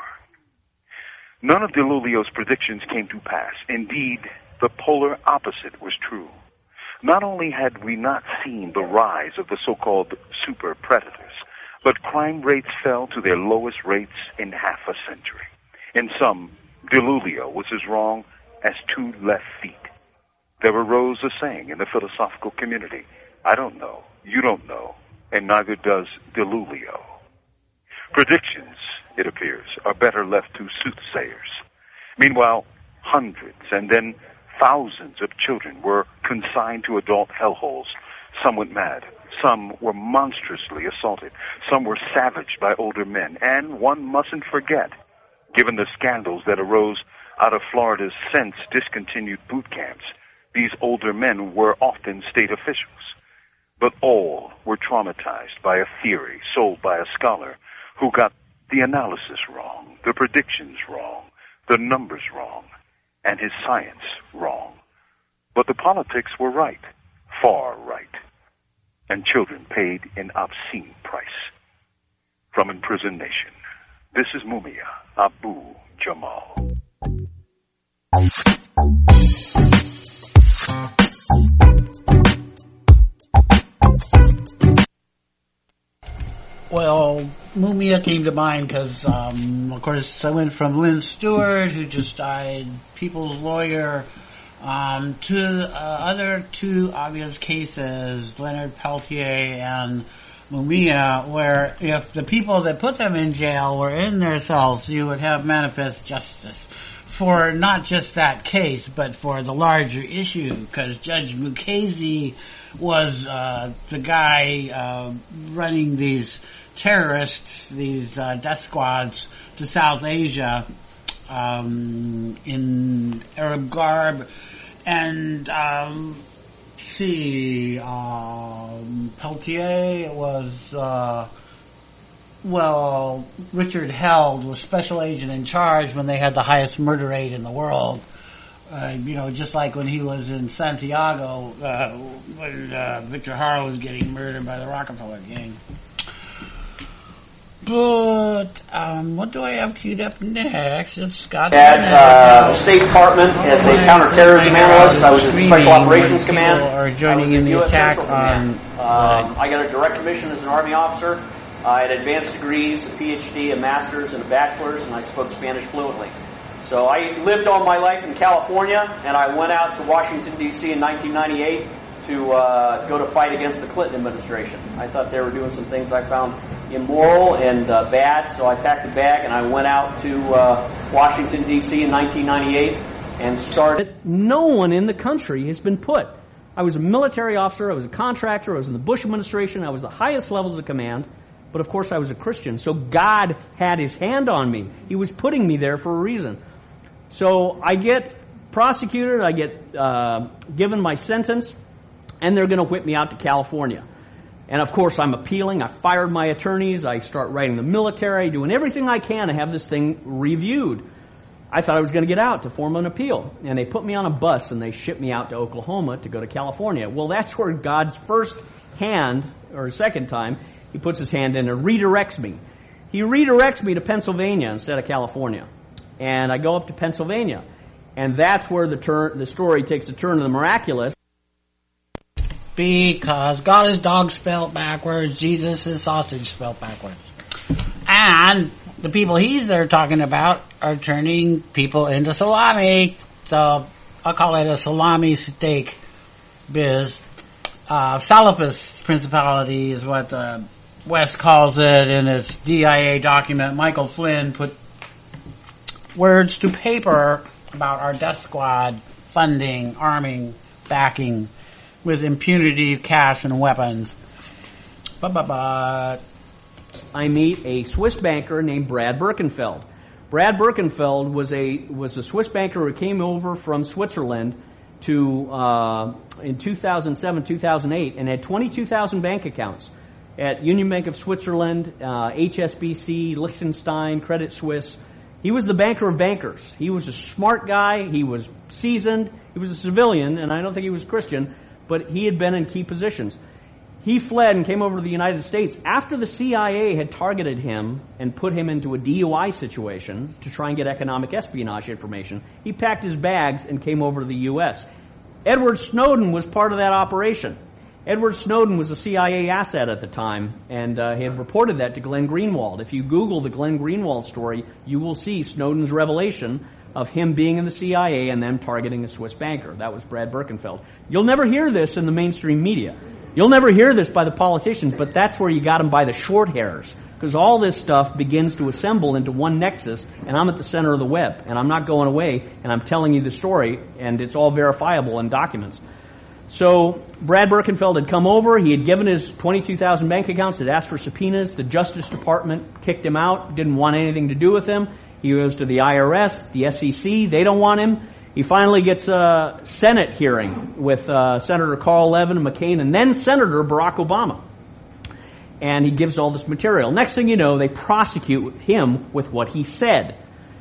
[SPEAKER 12] None of DiIulio's predictions came to pass. Indeed, the polar opposite was true. Not only had we not seen the rise of the so-called super predators, but crime rates fell to their lowest rates in half a century. In sum, DiIulio was as wrong as 2 left feet. There arose a saying in the philosophical community, I don't know, you don't know, and neither does DiIulio. Predictions, it appears, are better left to soothsayers. Meanwhile, hundreds and then thousands of children were consigned to adult hellholes. Some went mad. Some were monstrously assaulted. Some were savaged by older men. And one mustn't forget, given the scandals that arose out of Florida's since discontinued boot camps, these older men were often state officials. But all were traumatized by a theory sold by a scholar who got the analysis wrong, the predictions wrong, the numbers wrong, and his science wrong. But the politics were right, far right, and children paid an obscene price. From Imprisoned Nation, this is Mumia Abu Jamal.
[SPEAKER 1] Well, Mumia came to mind because, of course, I went from Lynn Stewart, who just died, People's Lawyer, to other 2 obvious cases, Leonard Peltier and Mumia, where if the people that put them in jail were in their cells, you would have manifest justice for not just that case, but for the larger issue, because Judge Mukasey was the guy running these terrorists, these death squads to South Asia in Arab garb, and Peltier was Richard Held was special agent in charge when they had the highest murder rate in the world. Just like when he was in Santiago, when Victor Hara was getting murdered by the Rockefeller gang. But what do I have queued up next? It's Scott.
[SPEAKER 13] At the State Department as a counterterrorism analyst, I was in Special Operations Command.
[SPEAKER 1] Are joining in the attack on.
[SPEAKER 13] I got a direct commission as an Army officer. I had advanced degrees, a PhD, a master's, and a bachelor's, and I spoke Spanish fluently. So I lived all my life in California, and I went out to Washington, D.C. in 1998 to go to fight against the Clinton administration. I thought they were doing some things I found immoral and bad, so I packed a bag and I went out to Washington, D.C. in 1998 and started.
[SPEAKER 14] No one in the country has been put. I was a military officer, I was a contractor, I was in the Bush administration, I was the highest levels of command, but of course I was a Christian, so God had His hand on me. He was putting me there for a reason. So I get prosecuted, I get given my sentence, and they're going to whip me out to California. And of course I'm appealing, I fired my attorneys, I start writing the military, doing everything I can to have this thing reviewed. I thought I was going to get out to form an appeal. And they put me on a bus and they shipped me out to Oklahoma to go to California. Well, that's where God's first hand, or second time, He puts His hand in and redirects me. He redirects me to Pennsylvania instead of California. And I go up to Pennsylvania. And that's where the story takes a turn to the miraculous.
[SPEAKER 1] Because God is dog spelled backwards, Jesus is sausage spelled backwards. And the people He's there talking about are turning people into salami. So I'll call it a salami steak biz. Salafist principality is what the West calls it in its DIA document. Michael Flynn put words to paper about our death squad funding, arming, backing with impunity, cash, and weapons. But
[SPEAKER 14] I meet a Swiss banker named Brad Birkenfeld. Brad Birkenfeld was a Swiss banker who came over from Switzerland to in 2007, 2008, and had 22,000 bank accounts at Union Bank of Switzerland, HSBC, Liechtenstein, Credit Suisse. He was the banker of bankers. He was a smart guy. He was seasoned. He was a civilian, and I don't think he was Christian, but he had been in key positions. He fled and came over to the United States after the CIA had targeted him and put him into a DUI situation to try and get economic espionage information. He packed his bags and came over to the U.S. Edward Snowden was part of that operation. Edward Snowden was a CIA asset at the time, and he had reported that to Glenn Greenwald. If you Google the Glenn Greenwald story, you will see Snowden's revelation of him being in the CIA and them targeting a Swiss banker. That was Brad Birkenfeld. You'll never hear this in the mainstream media. You'll never hear this by the politicians, but that's where you got them by the short hairs. Because all this stuff begins to assemble into one nexus, and I'm at the center of the web, and I'm not going away, and I'm telling you the story, and it's all verifiable in documents. So Brad Birkenfeld had come over. He had given his 22,000 bank accounts, had asked for subpoenas. The Justice Department kicked him out, didn't want anything to do with him. He goes to the IRS, the SEC. They don't want him. He finally gets a Senate hearing with Senator Carl Levin, McCain, and then Senator Barack Obama. And he gives all this material. Next thing you know, they prosecute him with what he said.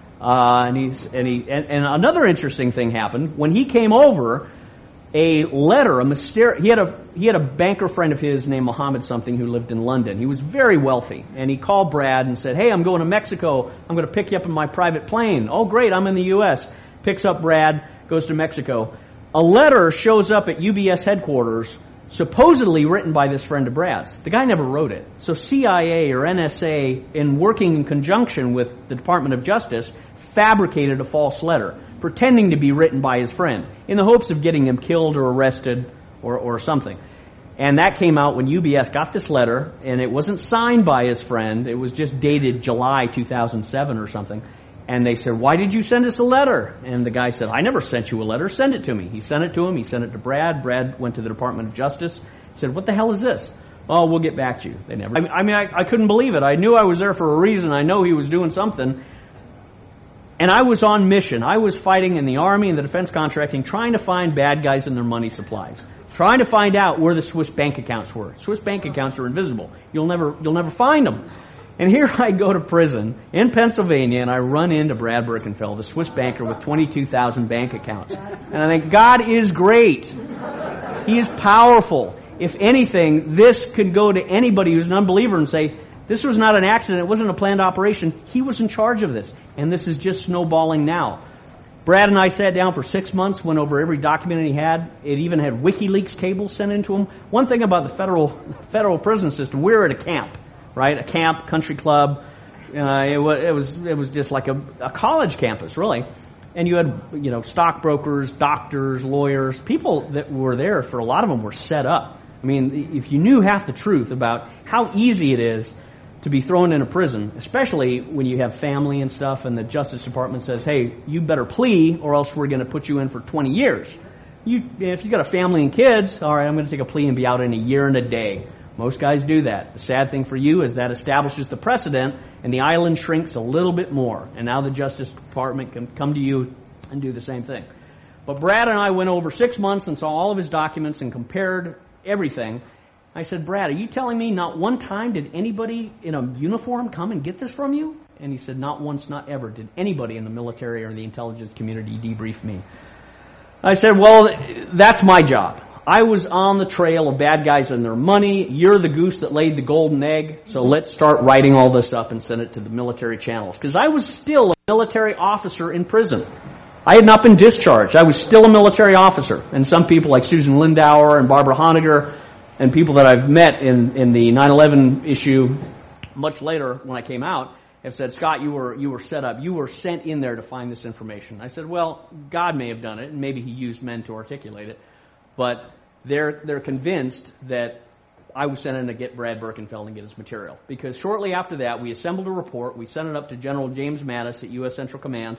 [SPEAKER 14] And another interesting thing happened. When he came over, a letter, he had a banker friend of his named Mohammed something who lived in London. He was very wealthy, and he called Brad and said, "Hey, I'm going to Mexico. I'm going to pick you up in my private plane." "Oh, great, I'm in the U.S." Picks up Brad, goes to Mexico. A letter shows up at UBS headquarters, supposedly written by this friend of Brad's. The guy never wrote it. So CIA or NSA, in working in conjunction with the Department of Justice, fabricated a false letter, pretending to be written by his friend, in the hopes of getting him killed or arrested or something. And that came out when UBS got this letter, and it wasn't signed by his friend. It was just dated July 2007 or something. And they said, "Why did you send us a letter?" And the guy said, "I never sent you a letter. Send it to me." He sent it to him. He sent it to Brad. Brad went to the Department of Justice. He said, "What the hell is this?" "Oh, we'll get back to you." They never. I couldn't believe it. I knew I was there for a reason. I know he was doing something. And I was on mission. I was fighting in the Army and the defense contracting, trying to find bad guys and their money supplies. Trying to find out where the Swiss bank accounts were. Swiss bank accounts are invisible. You'll never find them. And here I go to prison in Pennsylvania, and I run into Brad Birkenfeld, the Swiss banker with 22,000 bank accounts. And I think, God is great. He is powerful. If anything, this could go to anybody who's an unbeliever and say, this was not an accident, it wasn't a planned operation. He was in charge of this. And this is just snowballing now. Brad and I sat down for 6 months, went over every document he had. It even had WikiLeaks cables sent into him. One thing about the federal prison system, we're at a camp. Right? A camp, country club. It was just like a college campus, really. And you had, stockbrokers, doctors, lawyers, people that were there. For a lot of them were set up. I mean, if you knew half the truth about how easy it is to be thrown in a prison, especially when you have family and stuff, and the Justice Department says, "Hey, you better plea, or else we're going to put you in for 20 years." If you got a family and kids, all right, I'm going to take a plea and be out in a year and a day. Most guys do that. The sad thing for you is that establishes the precedent, and the island shrinks a little bit more. And now the Justice Department can come to you and do the same thing. But Brad and I went over 6 months and saw all of his documents and compared everything. I said, "Brad, are you telling me not one time did anybody in a uniform come and get this from you?" And he said, "Not once, not ever did anybody in the military or the intelligence community debrief me." I said, "Well, that's my job. I was on the trail of bad guys and their money. You're the goose that laid the golden egg. So let's start writing all this up and send it to the military channels." Because I was still a military officer in prison. I had not been discharged. I was still a military officer. And some people like Susan Lindauer and Barbara Honegger and people that I've met in the 9/11 issue much later when I came out have said, "Scott, you were set up. You were sent in there to find this information." I said, "Well, God may have done it, and maybe He used men to articulate it, but they're convinced that I was sent in to get Brad Birkenfeld and get his material." Because shortly after that, we assembled a report. We sent it up to General James Mattis at U.S. Central Command,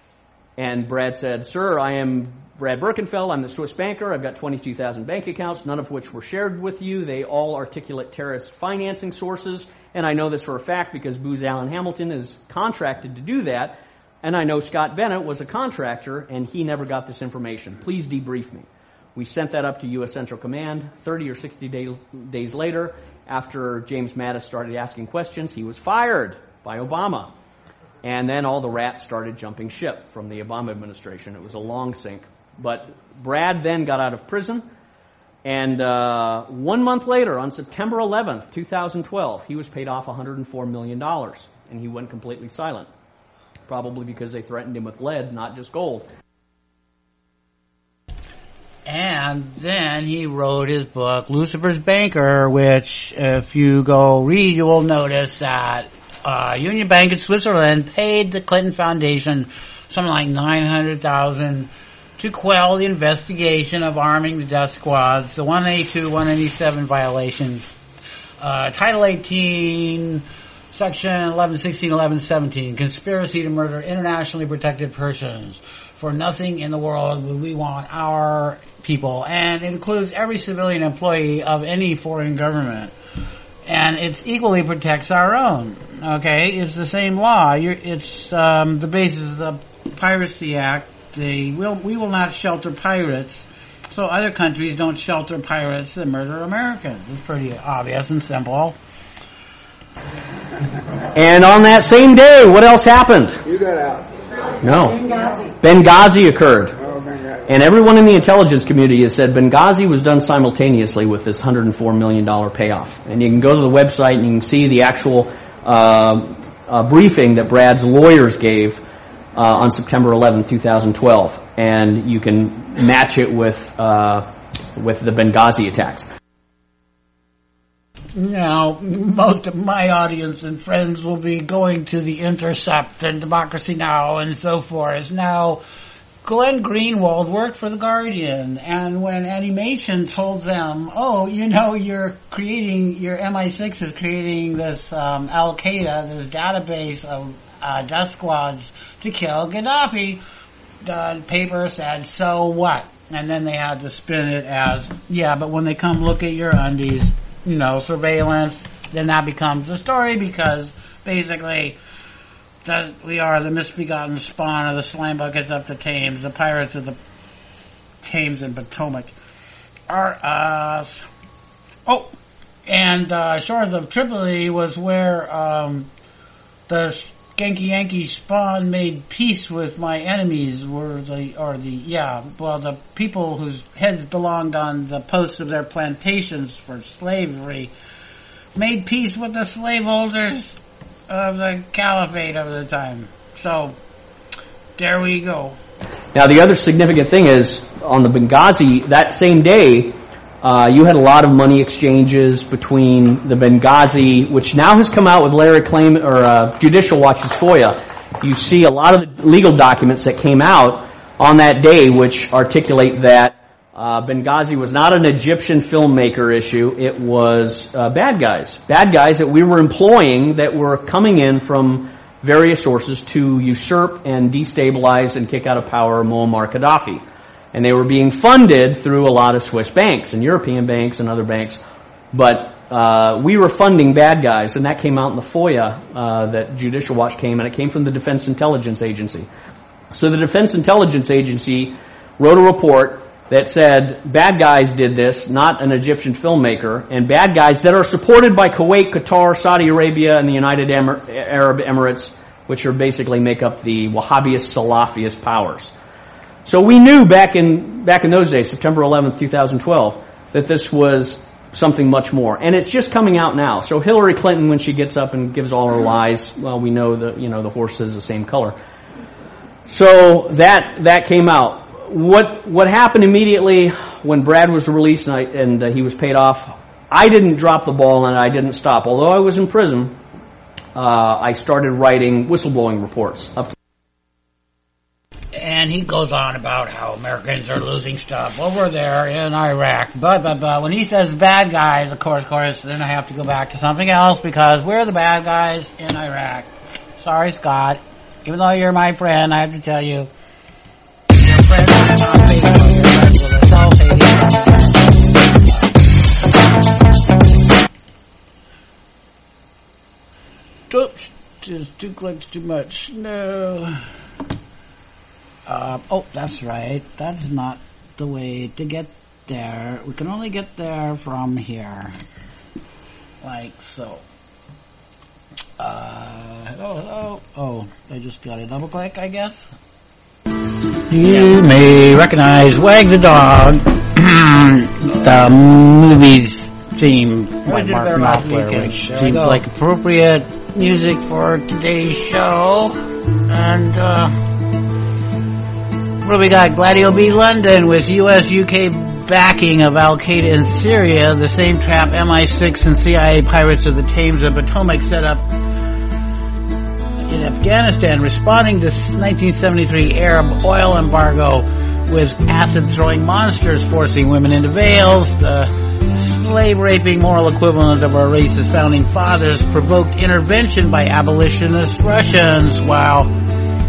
[SPEAKER 14] and Brad said, "Sir, I am Brad Birkenfeld. I'm the Swiss banker. I've got 22,000 bank accounts, none of which were shared with you. They all articulate terrorist financing sources. And I know this for a fact because Booz Allen Hamilton is contracted to do that. And I know Scott Bennett was a contractor, and he never got this information. Please debrief me." We sent that up to U.S. Central Command. 30 or 60 days later, after James Mattis started asking questions, he was fired by Obama. And then all the rats started jumping ship from the Obama administration. It was a long sink. But Brad then got out of prison. And 1 month later, on September 11th, 2012, he was paid off $104 million. And he went completely silent. Probably because they threatened him with lead, not just gold.
[SPEAKER 1] And then he wrote his book, Lucifer's Banker, which if you go read, you will notice that Union Bank in Switzerland paid the Clinton Foundation something like $900,000 to quell the investigation of arming the death squads, the 182, 187 violations, Title 18, Section 1116, 1117, conspiracy to murder internationally protected persons. For nothing in the world would we want our people, and it includes every civilian employee of any foreign government. And it equally protects our own. Okay, it's the same law. It's the basis of the Piracy Act. We will not shelter pirates, so other countries don't shelter pirates that murder Americans. It's pretty obvious and simple.
[SPEAKER 14] And on that same day, what else happened?
[SPEAKER 15] You got out.
[SPEAKER 14] No. Benghazi occurred. And everyone in the intelligence community has said Benghazi was done simultaneously with this $104 million payoff. And you can go to the website and you can see the actual briefing that Brad's lawyers gave on September 11, 2012. And you can match it with the Benghazi attacks.
[SPEAKER 1] Now, most of my audience and friends will be going to The Intercept and Democracy Now! And so forth. Now, Glenn Greenwald worked for The Guardian, and when Eddie Machen told them, you're creating, your MI6 is creating this Al-Qaeda, this database of death squads to kill Gaddafi, the paper said, so what? And then they had to spin it as, yeah, but when they come look at your undies, surveillance, then that becomes the story because basically we are the misbegotten spawn of the slime buckets up the Thames, the pirates of the Thames and Potomac are us. Shores of Tripoli was where the Genki Yankee spawn made peace with my enemies the people whose heads belonged on the posts of their plantations for slavery made peace with the slaveholders of the caliphate of the time. So, there we go.
[SPEAKER 14] Now the other significant thing is, on the Benghazi, that same day, You had a lot of money exchanges between the Benghazi, which now has come out with Larry Judicial Watch's FOIA. You see a lot of the legal documents that came out on that day which articulate that Benghazi was not an Egyptian filmmaker issue. It was bad guys that we were employing that were coming in from various sources to usurp and destabilize and kick out of power Muammar Gaddafi. And they were being funded through a lot of Swiss banks and European banks and other banks. But we were funding bad guys, and that came out in the FOIA that Judicial Watch came, and it came from the Defense Intelligence Agency. So the Defense Intelligence Agency wrote a report that said bad guys did this, not an Egyptian filmmaker, and bad guys that are supported by Kuwait, Qatar, Saudi Arabia, and the United Arab Emirates, which are basically make up the Wahhabist, Salafist powers. So we knew back in those days, September 11th, 2012, that this was something much more. And it's just coming out now. So Hillary Clinton, when she gets up and gives all her lies, well, we know the horse is the same color. So that came out. What happened immediately when Brad was released and he was paid off, I didn't drop the ball and I didn't stop. Although I was in prison, I started writing whistleblowing reports up to.
[SPEAKER 1] And he goes on about how Americans are losing stuff over there in Iraq. But when he says bad guys, of course, then I have to go back to something else because we're the bad guys in Iraq. Sorry, Scott. Even though you're my friend, I have to tell you, your friend is not Facebook. Your friend with a self-hating. Oops, just 2 clicks too much. No. That's right. That's not the way to get there. We can only get there from here. Like so. Hello. I just got a double click, I guess. You may recognize Wag the Dog, the movie's theme by Mark Knopfler, which seems like appropriate music for today's show. And, what do we got? Gladio B. London with U.S.-UK backing of Al-Qaeda in Syria, the same trap MI6 and CIA pirates of the Thames and Potomac set up in Afghanistan, responding to 1973 Arab oil embargo with acid-throwing monsters forcing women into veils. The slave-raping moral equivalent of our race's founding fathers provoked intervention by abolitionist Russians, while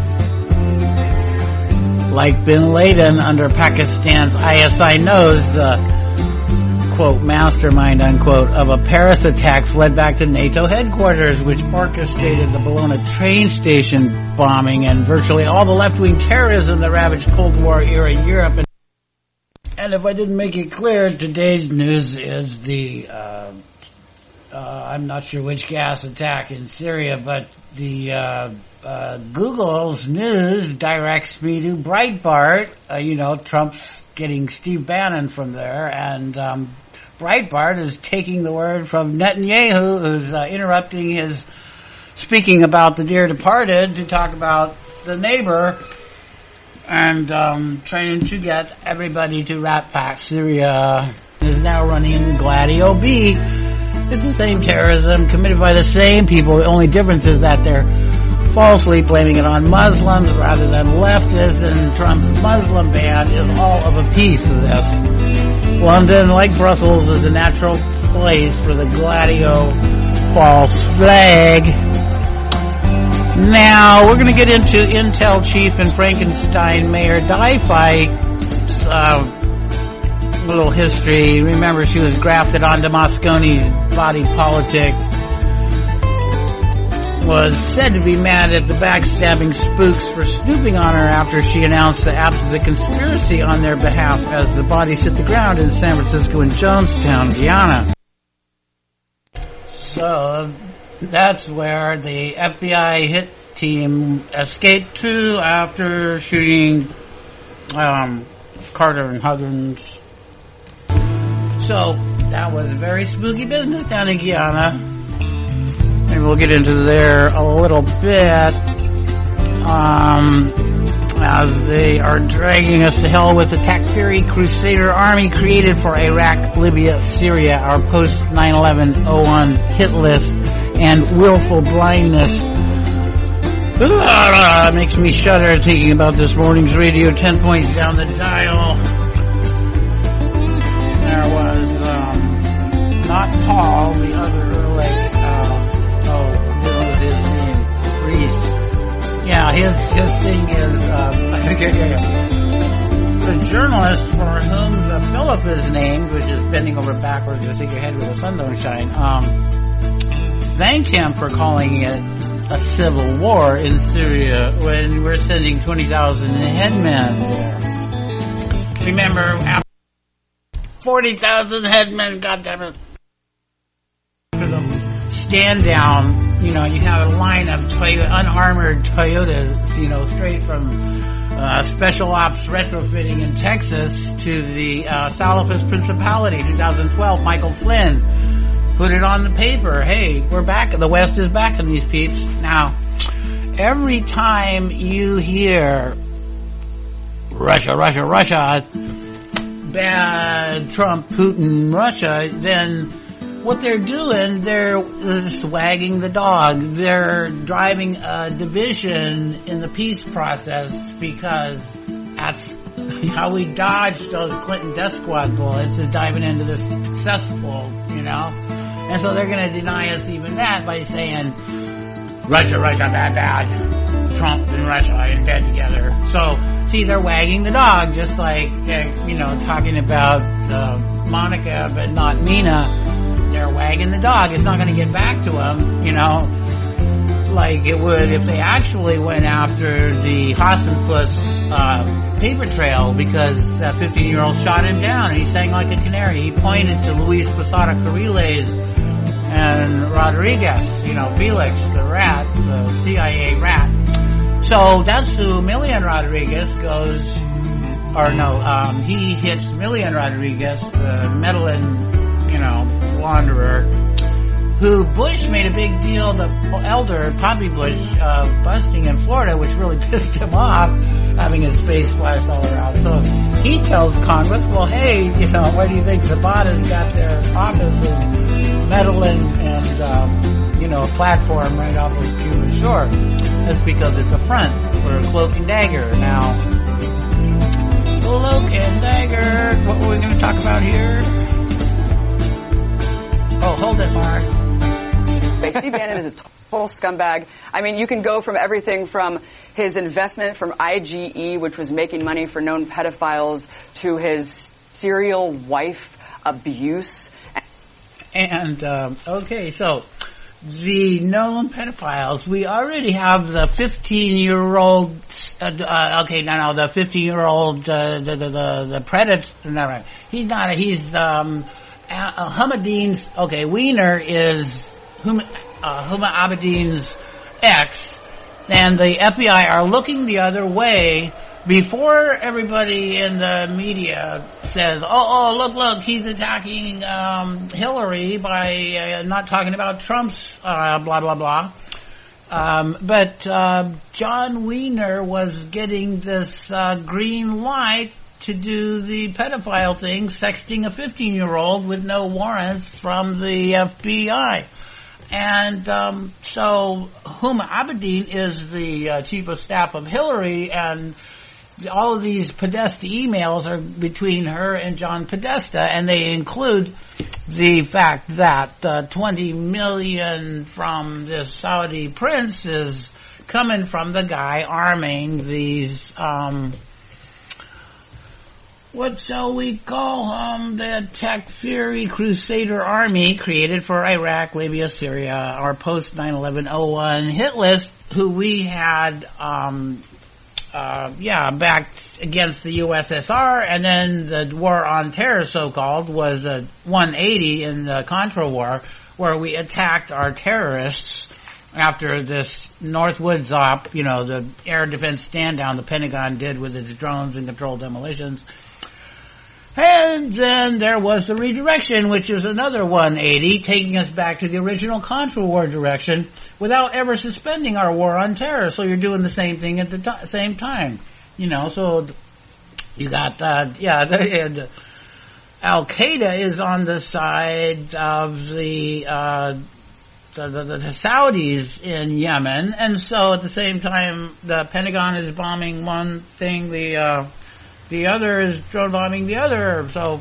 [SPEAKER 1] like Bin Laden under Pakistan's ISI knows the, quote, mastermind, unquote, of a Paris attack fled back to NATO headquarters, which orchestrated the Bologna train station bombing and virtually all the left-wing terrorism that ravaged Cold War-era Europe. And if I didn't make it clear, today's news is the, I'm not sure which gas attack in Syria, but the, Google's news directs me to Breitbart. Trump's getting Steve Bannon from there, and Breitbart is taking the word from Netanyahu, who's interrupting his speaking about the dear departed to talk about the neighbor, and trying to get everybody to rat pack Syria. Is now running Gladio B. It's the same terrorism committed by the same people. The only difference is that they're falsely blaming it on Muslims rather than leftists, and Trump's Muslim ban is all of a piece of this. London, like Brussels, is a natural place for the Gladio false flag. Now, we're going to get into Intel chief and Frankenstein Mayor Di-Fi's little history. Remember, she was grafted onto Mosconi's body politic. Was said to be mad at the backstabbing spooks for snooping on her after she announced the absence of the conspiracy on their behalf as the bodies hit the ground in San Francisco and Jonestown, Guyana. So that's where the FBI hit team escaped to after shooting Carter and Huggins. So that was very spooky business down in Guyana. Maybe we'll get into there a little bit. as they are dragging us to hell with the Takfiri Crusader army created for Iraq, Libya, Syria, our post 9/11/01 hit list, and willful blindness. Makes me shudder thinking about this morning's radio 10 points down the dial. There was, not Paul, the other, what was his name? Reese. Yeah, his thing is, the journalist for whom the Philip is named, which is bending over backwards to stick your head where the sun don't shine, thanked him for calling it a civil war in Syria when we're sending 20,000 headmen there. Remember, 40,000 headmen, goddammit. For the stand down, you have a line of unarmored Toyotas, straight from special ops retrofitting in Texas to the Salafist Principality, 2012, Michael Flynn. Put it on the paper. Hey, we're back. The West is backing these peeps. Now, every time you hear Russia, bad Trump, Putin, Russia, then what they're doing, they're just wagging the dog. They're driving a division in the peace process because that's how we dodged those Clinton death squad bullets, is diving into this cesspool, And so they're going to deny us even that by saying, Russia, bad. Trump and Russia in bed together. So, see, they're wagging the dog, just like, talking about Monica, but not Mina. They're wagging the dog. It's not going to get back to them, like it would if they actually went after the Hassenfuss paper trail, because that 15-year-old shot him down and he sang like a canary. He pointed to Luis Posada Carriles and Rodriguez, Felix, the rat, the CIA rat. So that's who Milian Rodriguez goes, he hits Milian Rodriguez, the Medellin, wanderer, who Bush made a big deal, the elder, Poppy Bush, busting in Florida, which really pissed him off, having his face splashed all around. So he tells Congress, well, hey, where do you think Zapata's got their office in Medellin and, a platform right off of Cuban shore? That's because it's a front for Cloak and Dagger. Now, Cloak and Dagger, what were we going to talk about here? Oh, hold it, Mark.
[SPEAKER 15] Steve Bannon is a total scumbag. I mean, you can go from everything from his investment from IGE, which was making money for known pedophiles, to his serial wife abuse.
[SPEAKER 1] And, so the known pedophiles, we already have the 15-year-old, the 15-year-old, the predator, no, right. He's not, Hamadin's, Wiener is Huma Abedin's ex, and the FBI are looking the other way before everybody in the media says, look, he's attacking Hillary by not talking about Trump's blah, blah, blah. But John Wiener was getting this green light to do the pedophile thing, sexting a 15-year-old with no warrants from the FBI. And so Huma Abedin is the chief of staff of Hillary, and all of these Podesta emails are between her and John Podesta, and they include the fact that $20 million from this Saudi prince is coming from the guy arming these what shall we call the Takfiri Crusader army created for Iraq, Libya, Syria, our post 9/11/01 hit list, who we had backed against the USSR, and then the war on terror, so-called, was a 180 in the Contra War, where we attacked our terrorists after this Northwoods op, the air defense stand-down the Pentagon did with its drones and controlled demolitions. And then there was the redirection, which is another 180, taking us back to the original Contra War direction without ever suspending our war on terror. So you're doing the same thing at the same time. So you got and Al Qaeda is on the side of the Saudis in Yemen, and so at the same time the Pentagon is bombing one thing, the other is drone bombing the other. So,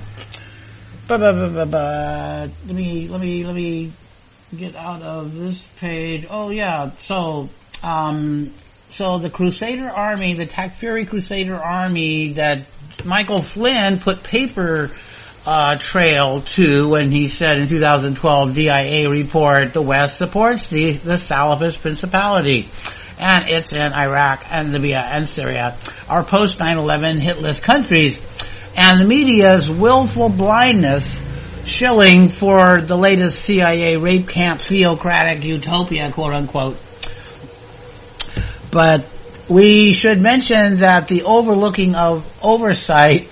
[SPEAKER 1] let me get out of this page. Oh yeah, so the Crusader Army, the Takfiri Crusader Army that Michael Flynn put paper trail to when he said in 2012 DIA report, the West supports the Salafist Principality, and it's in Iraq and Libya and Syria, our post 9/11 hit list countries, and the media's willful blindness shilling for the latest CIA rape camp theocratic utopia, quote unquote. But we should mention that the overlooking of oversight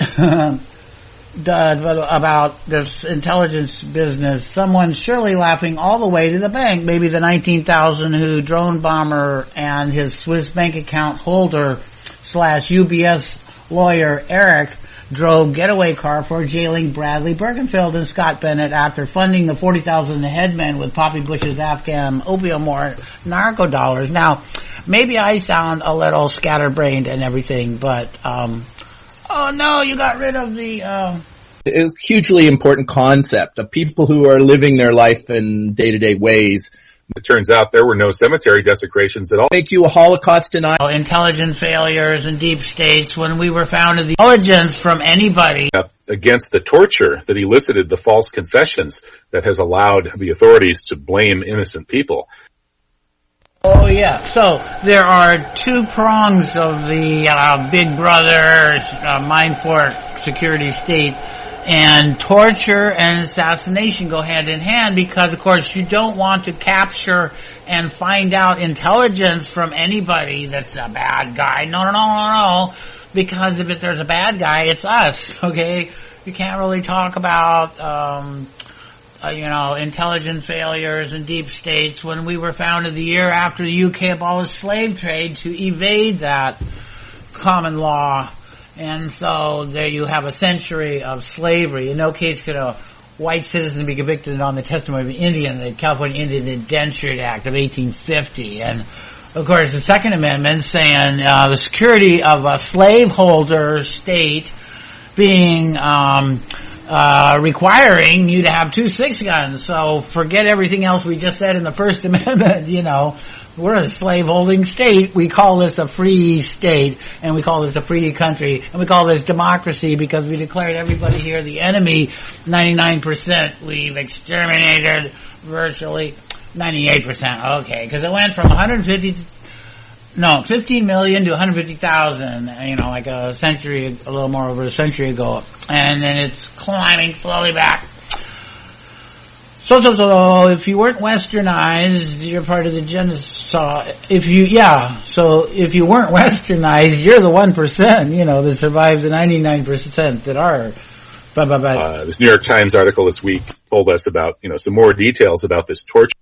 [SPEAKER 1] about this intelligence business, someone's surely laughing all the way to the bank. Maybe the 19,000 who drone bomber and his Swiss bank account holder / UBS lawyer Eric drove getaway car for jailing Bradley Birkenfeld and Scott Bennett after funding the 40,000 headmen with Poppy Bush's Afghan opium war narco dollars. Now, maybe I sound a little scatterbrained and everything, but oh no, you got rid of the
[SPEAKER 16] It's a hugely important concept of people who are living their life in day-to-day ways.
[SPEAKER 17] It turns out there were no cemetery desecrations at all.
[SPEAKER 16] Make you a Holocaust denier.
[SPEAKER 1] Intelligence failures and deep states when we were founded. The intelligence from anybody.
[SPEAKER 17] Against the torture that elicited the false confessions that has allowed the authorities to blame innocent people.
[SPEAKER 1] Oh yeah, so there are two prongs of the Big Brother Mind Fork security state, and torture and assassination go hand in hand because, of course, you don't want to capture and find out intelligence from anybody that's a bad guy. No, because if there's a bad guy, it's us, okay? You can't really talk about intelligence failures and deep states when we were founded the year after the UK abolished slave trade to evade that common law. And so there you have a century of slavery. In no case could a white citizen be convicted on the testimony of an Indian, the California Indian Indentured Act of 1850. And of course the Second Amendment saying the security of a slaveholder state being requiring you to have 2 6 guns. So forget everything else we just said in the First Amendment, We're a slave-holding state. We call this a free state, and we call this a free country, and we call this democracy because we declared everybody here the enemy. 99% we've exterminated, virtually 98%. Okay, because it went from 15 million to 150,000, like a little more over a century ago. And then it's climbing slowly back. So, if you weren't westernized, you're part of the genocide. If you weren't westernized, you're the 1%, that survives the 99% that are.
[SPEAKER 17] This New York Times article this week told us about, some more details about this torture.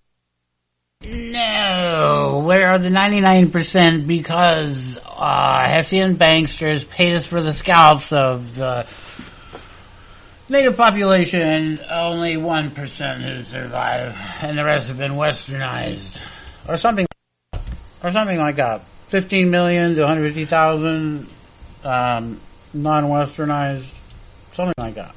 [SPEAKER 1] No, where are the 99%? Because Hessian banksters paid us for the scalps of the native population. Only 1% who survive, and the rest have been westernized, or something like that. 15 million to 150,000 non-westernized, something like that.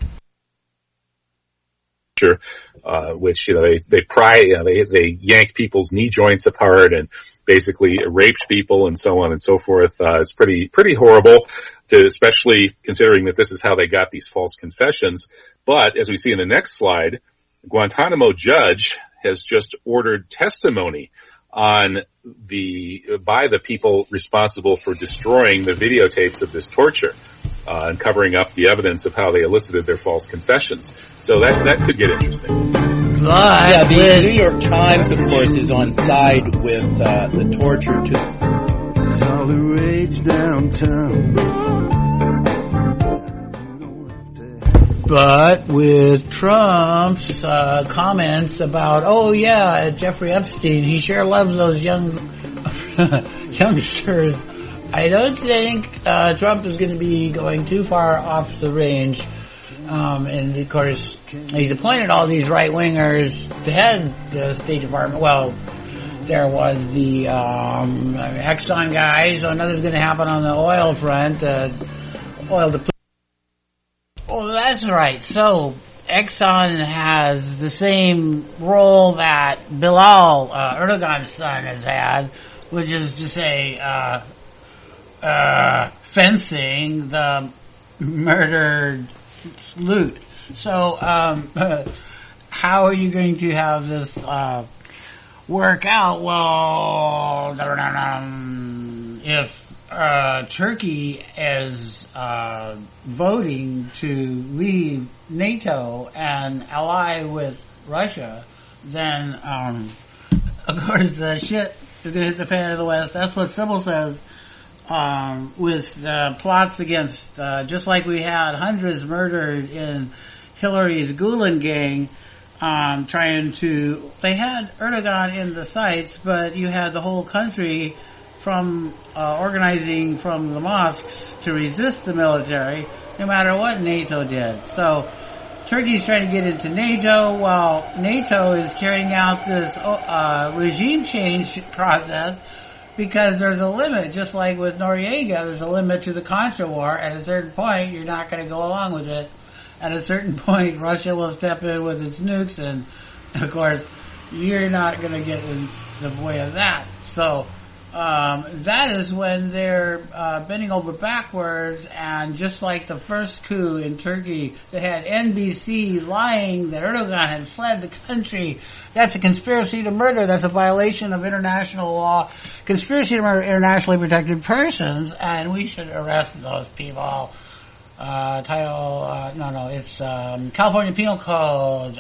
[SPEAKER 17] Which they yank people's knee joints apart and basically raped people and so on and so forth. It's pretty horrible, especially considering that this is how they got these false confessions. But as we see in the next slide, Guantanamo judge has just ordered testimony by the people responsible for destroying the videotapes of this torture, and covering up the evidence of how they elicited their false confessions. So that could get interesting.
[SPEAKER 16] But the New York Times, of course, is on side with the torture too.
[SPEAKER 3] All the rage downtown.
[SPEAKER 1] But with Trump's comments about, Jeffrey Epstein, he sure loves those youngsters I don't think Trump is going to be going too far off the range. And of course, he's appointed all these right-wingers to head the State Department. Well, there was the Exxon guy, so nothing's going to happen on the oil front. Oh, that's right. So Exxon has the same role that Bilal, Erdogan's son, has had, which is to say, fencing the murdered loot. So, how are you going to have this work out? Well, if Turkey is voting to leave NATO and ally with Russia, then of course the shit is going to hit the fan of the West. That's what Sybil says. With plots against, just like we had hundreds murdered in Hillary's Gulen gang, they had Erdogan in the sights, but you had the whole country from organizing from the mosques to resist the military, no matter what NATO did. So Turkey's trying to get into NATO while NATO is carrying out this regime change process, because there's a limit, just like with Noriega, there's a limit to the Contra War. At a certain point, you're not going to go along with it. At a certain point, Russia will step in with its nukes, and of course, you're not going to get in the way of that. So, that is when they're bending over backwards, and just like the first coup in Turkey, they had NBC lying that Erdogan had fled the country. That's a conspiracy to murder. That's a violation of international law. Conspiracy to murder internationally protected persons, and we should arrest those people. It's California Penal Code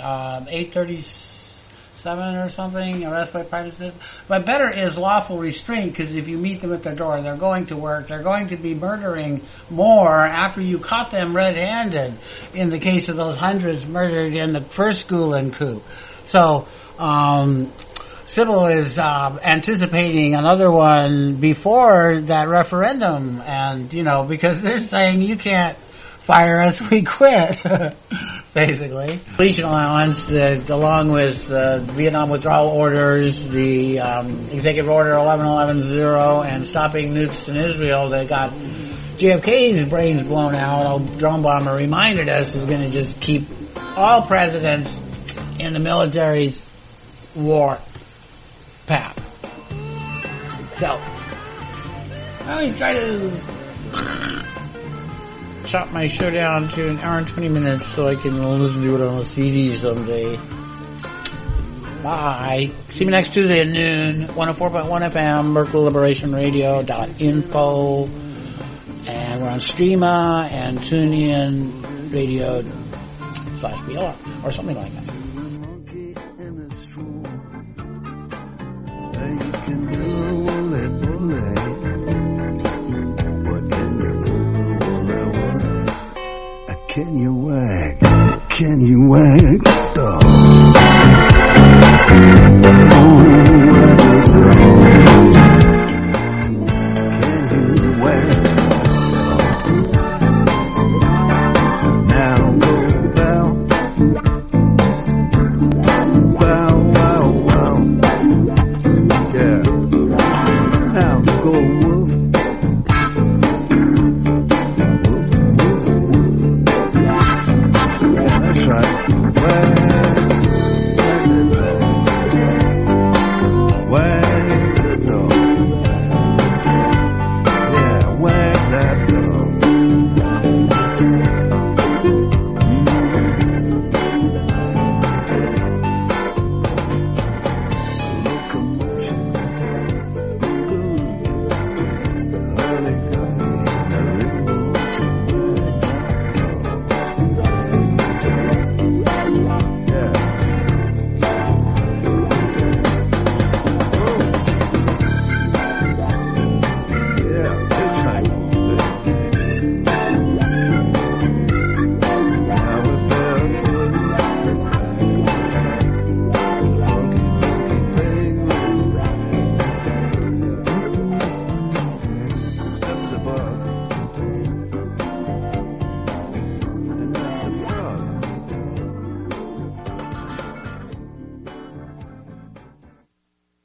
[SPEAKER 1] 837 or something, arrest by private citizen. But better is lawful restraint, because if you meet them at their door, they're going to work. They're going to be murdering more after you caught them red-handed, in the case of those hundreds murdered in the first Gulen coup. So, Sybil is anticipating another one before that referendum, and, because they're saying you can't fire us, we quit, basically. Depletion allowance, along with Vietnam withdrawal orders, the Executive Order 1110, and stopping nukes in Israel that got JFK's brains blown out. Drone Bomber reminded us is going to just keep all presidents in the military's war path. So, I always try to chop my show down to an hour and 20 minutes so I can listen to it on a CD someday. Bye. See me next Tuesday at noon, 104.1 FM, BerkeleyLiberationRadio.info. And we're on Streama and TuneIn Radio/BLR or something like that.
[SPEAKER 3] Can you wag? Can you wag? Dog.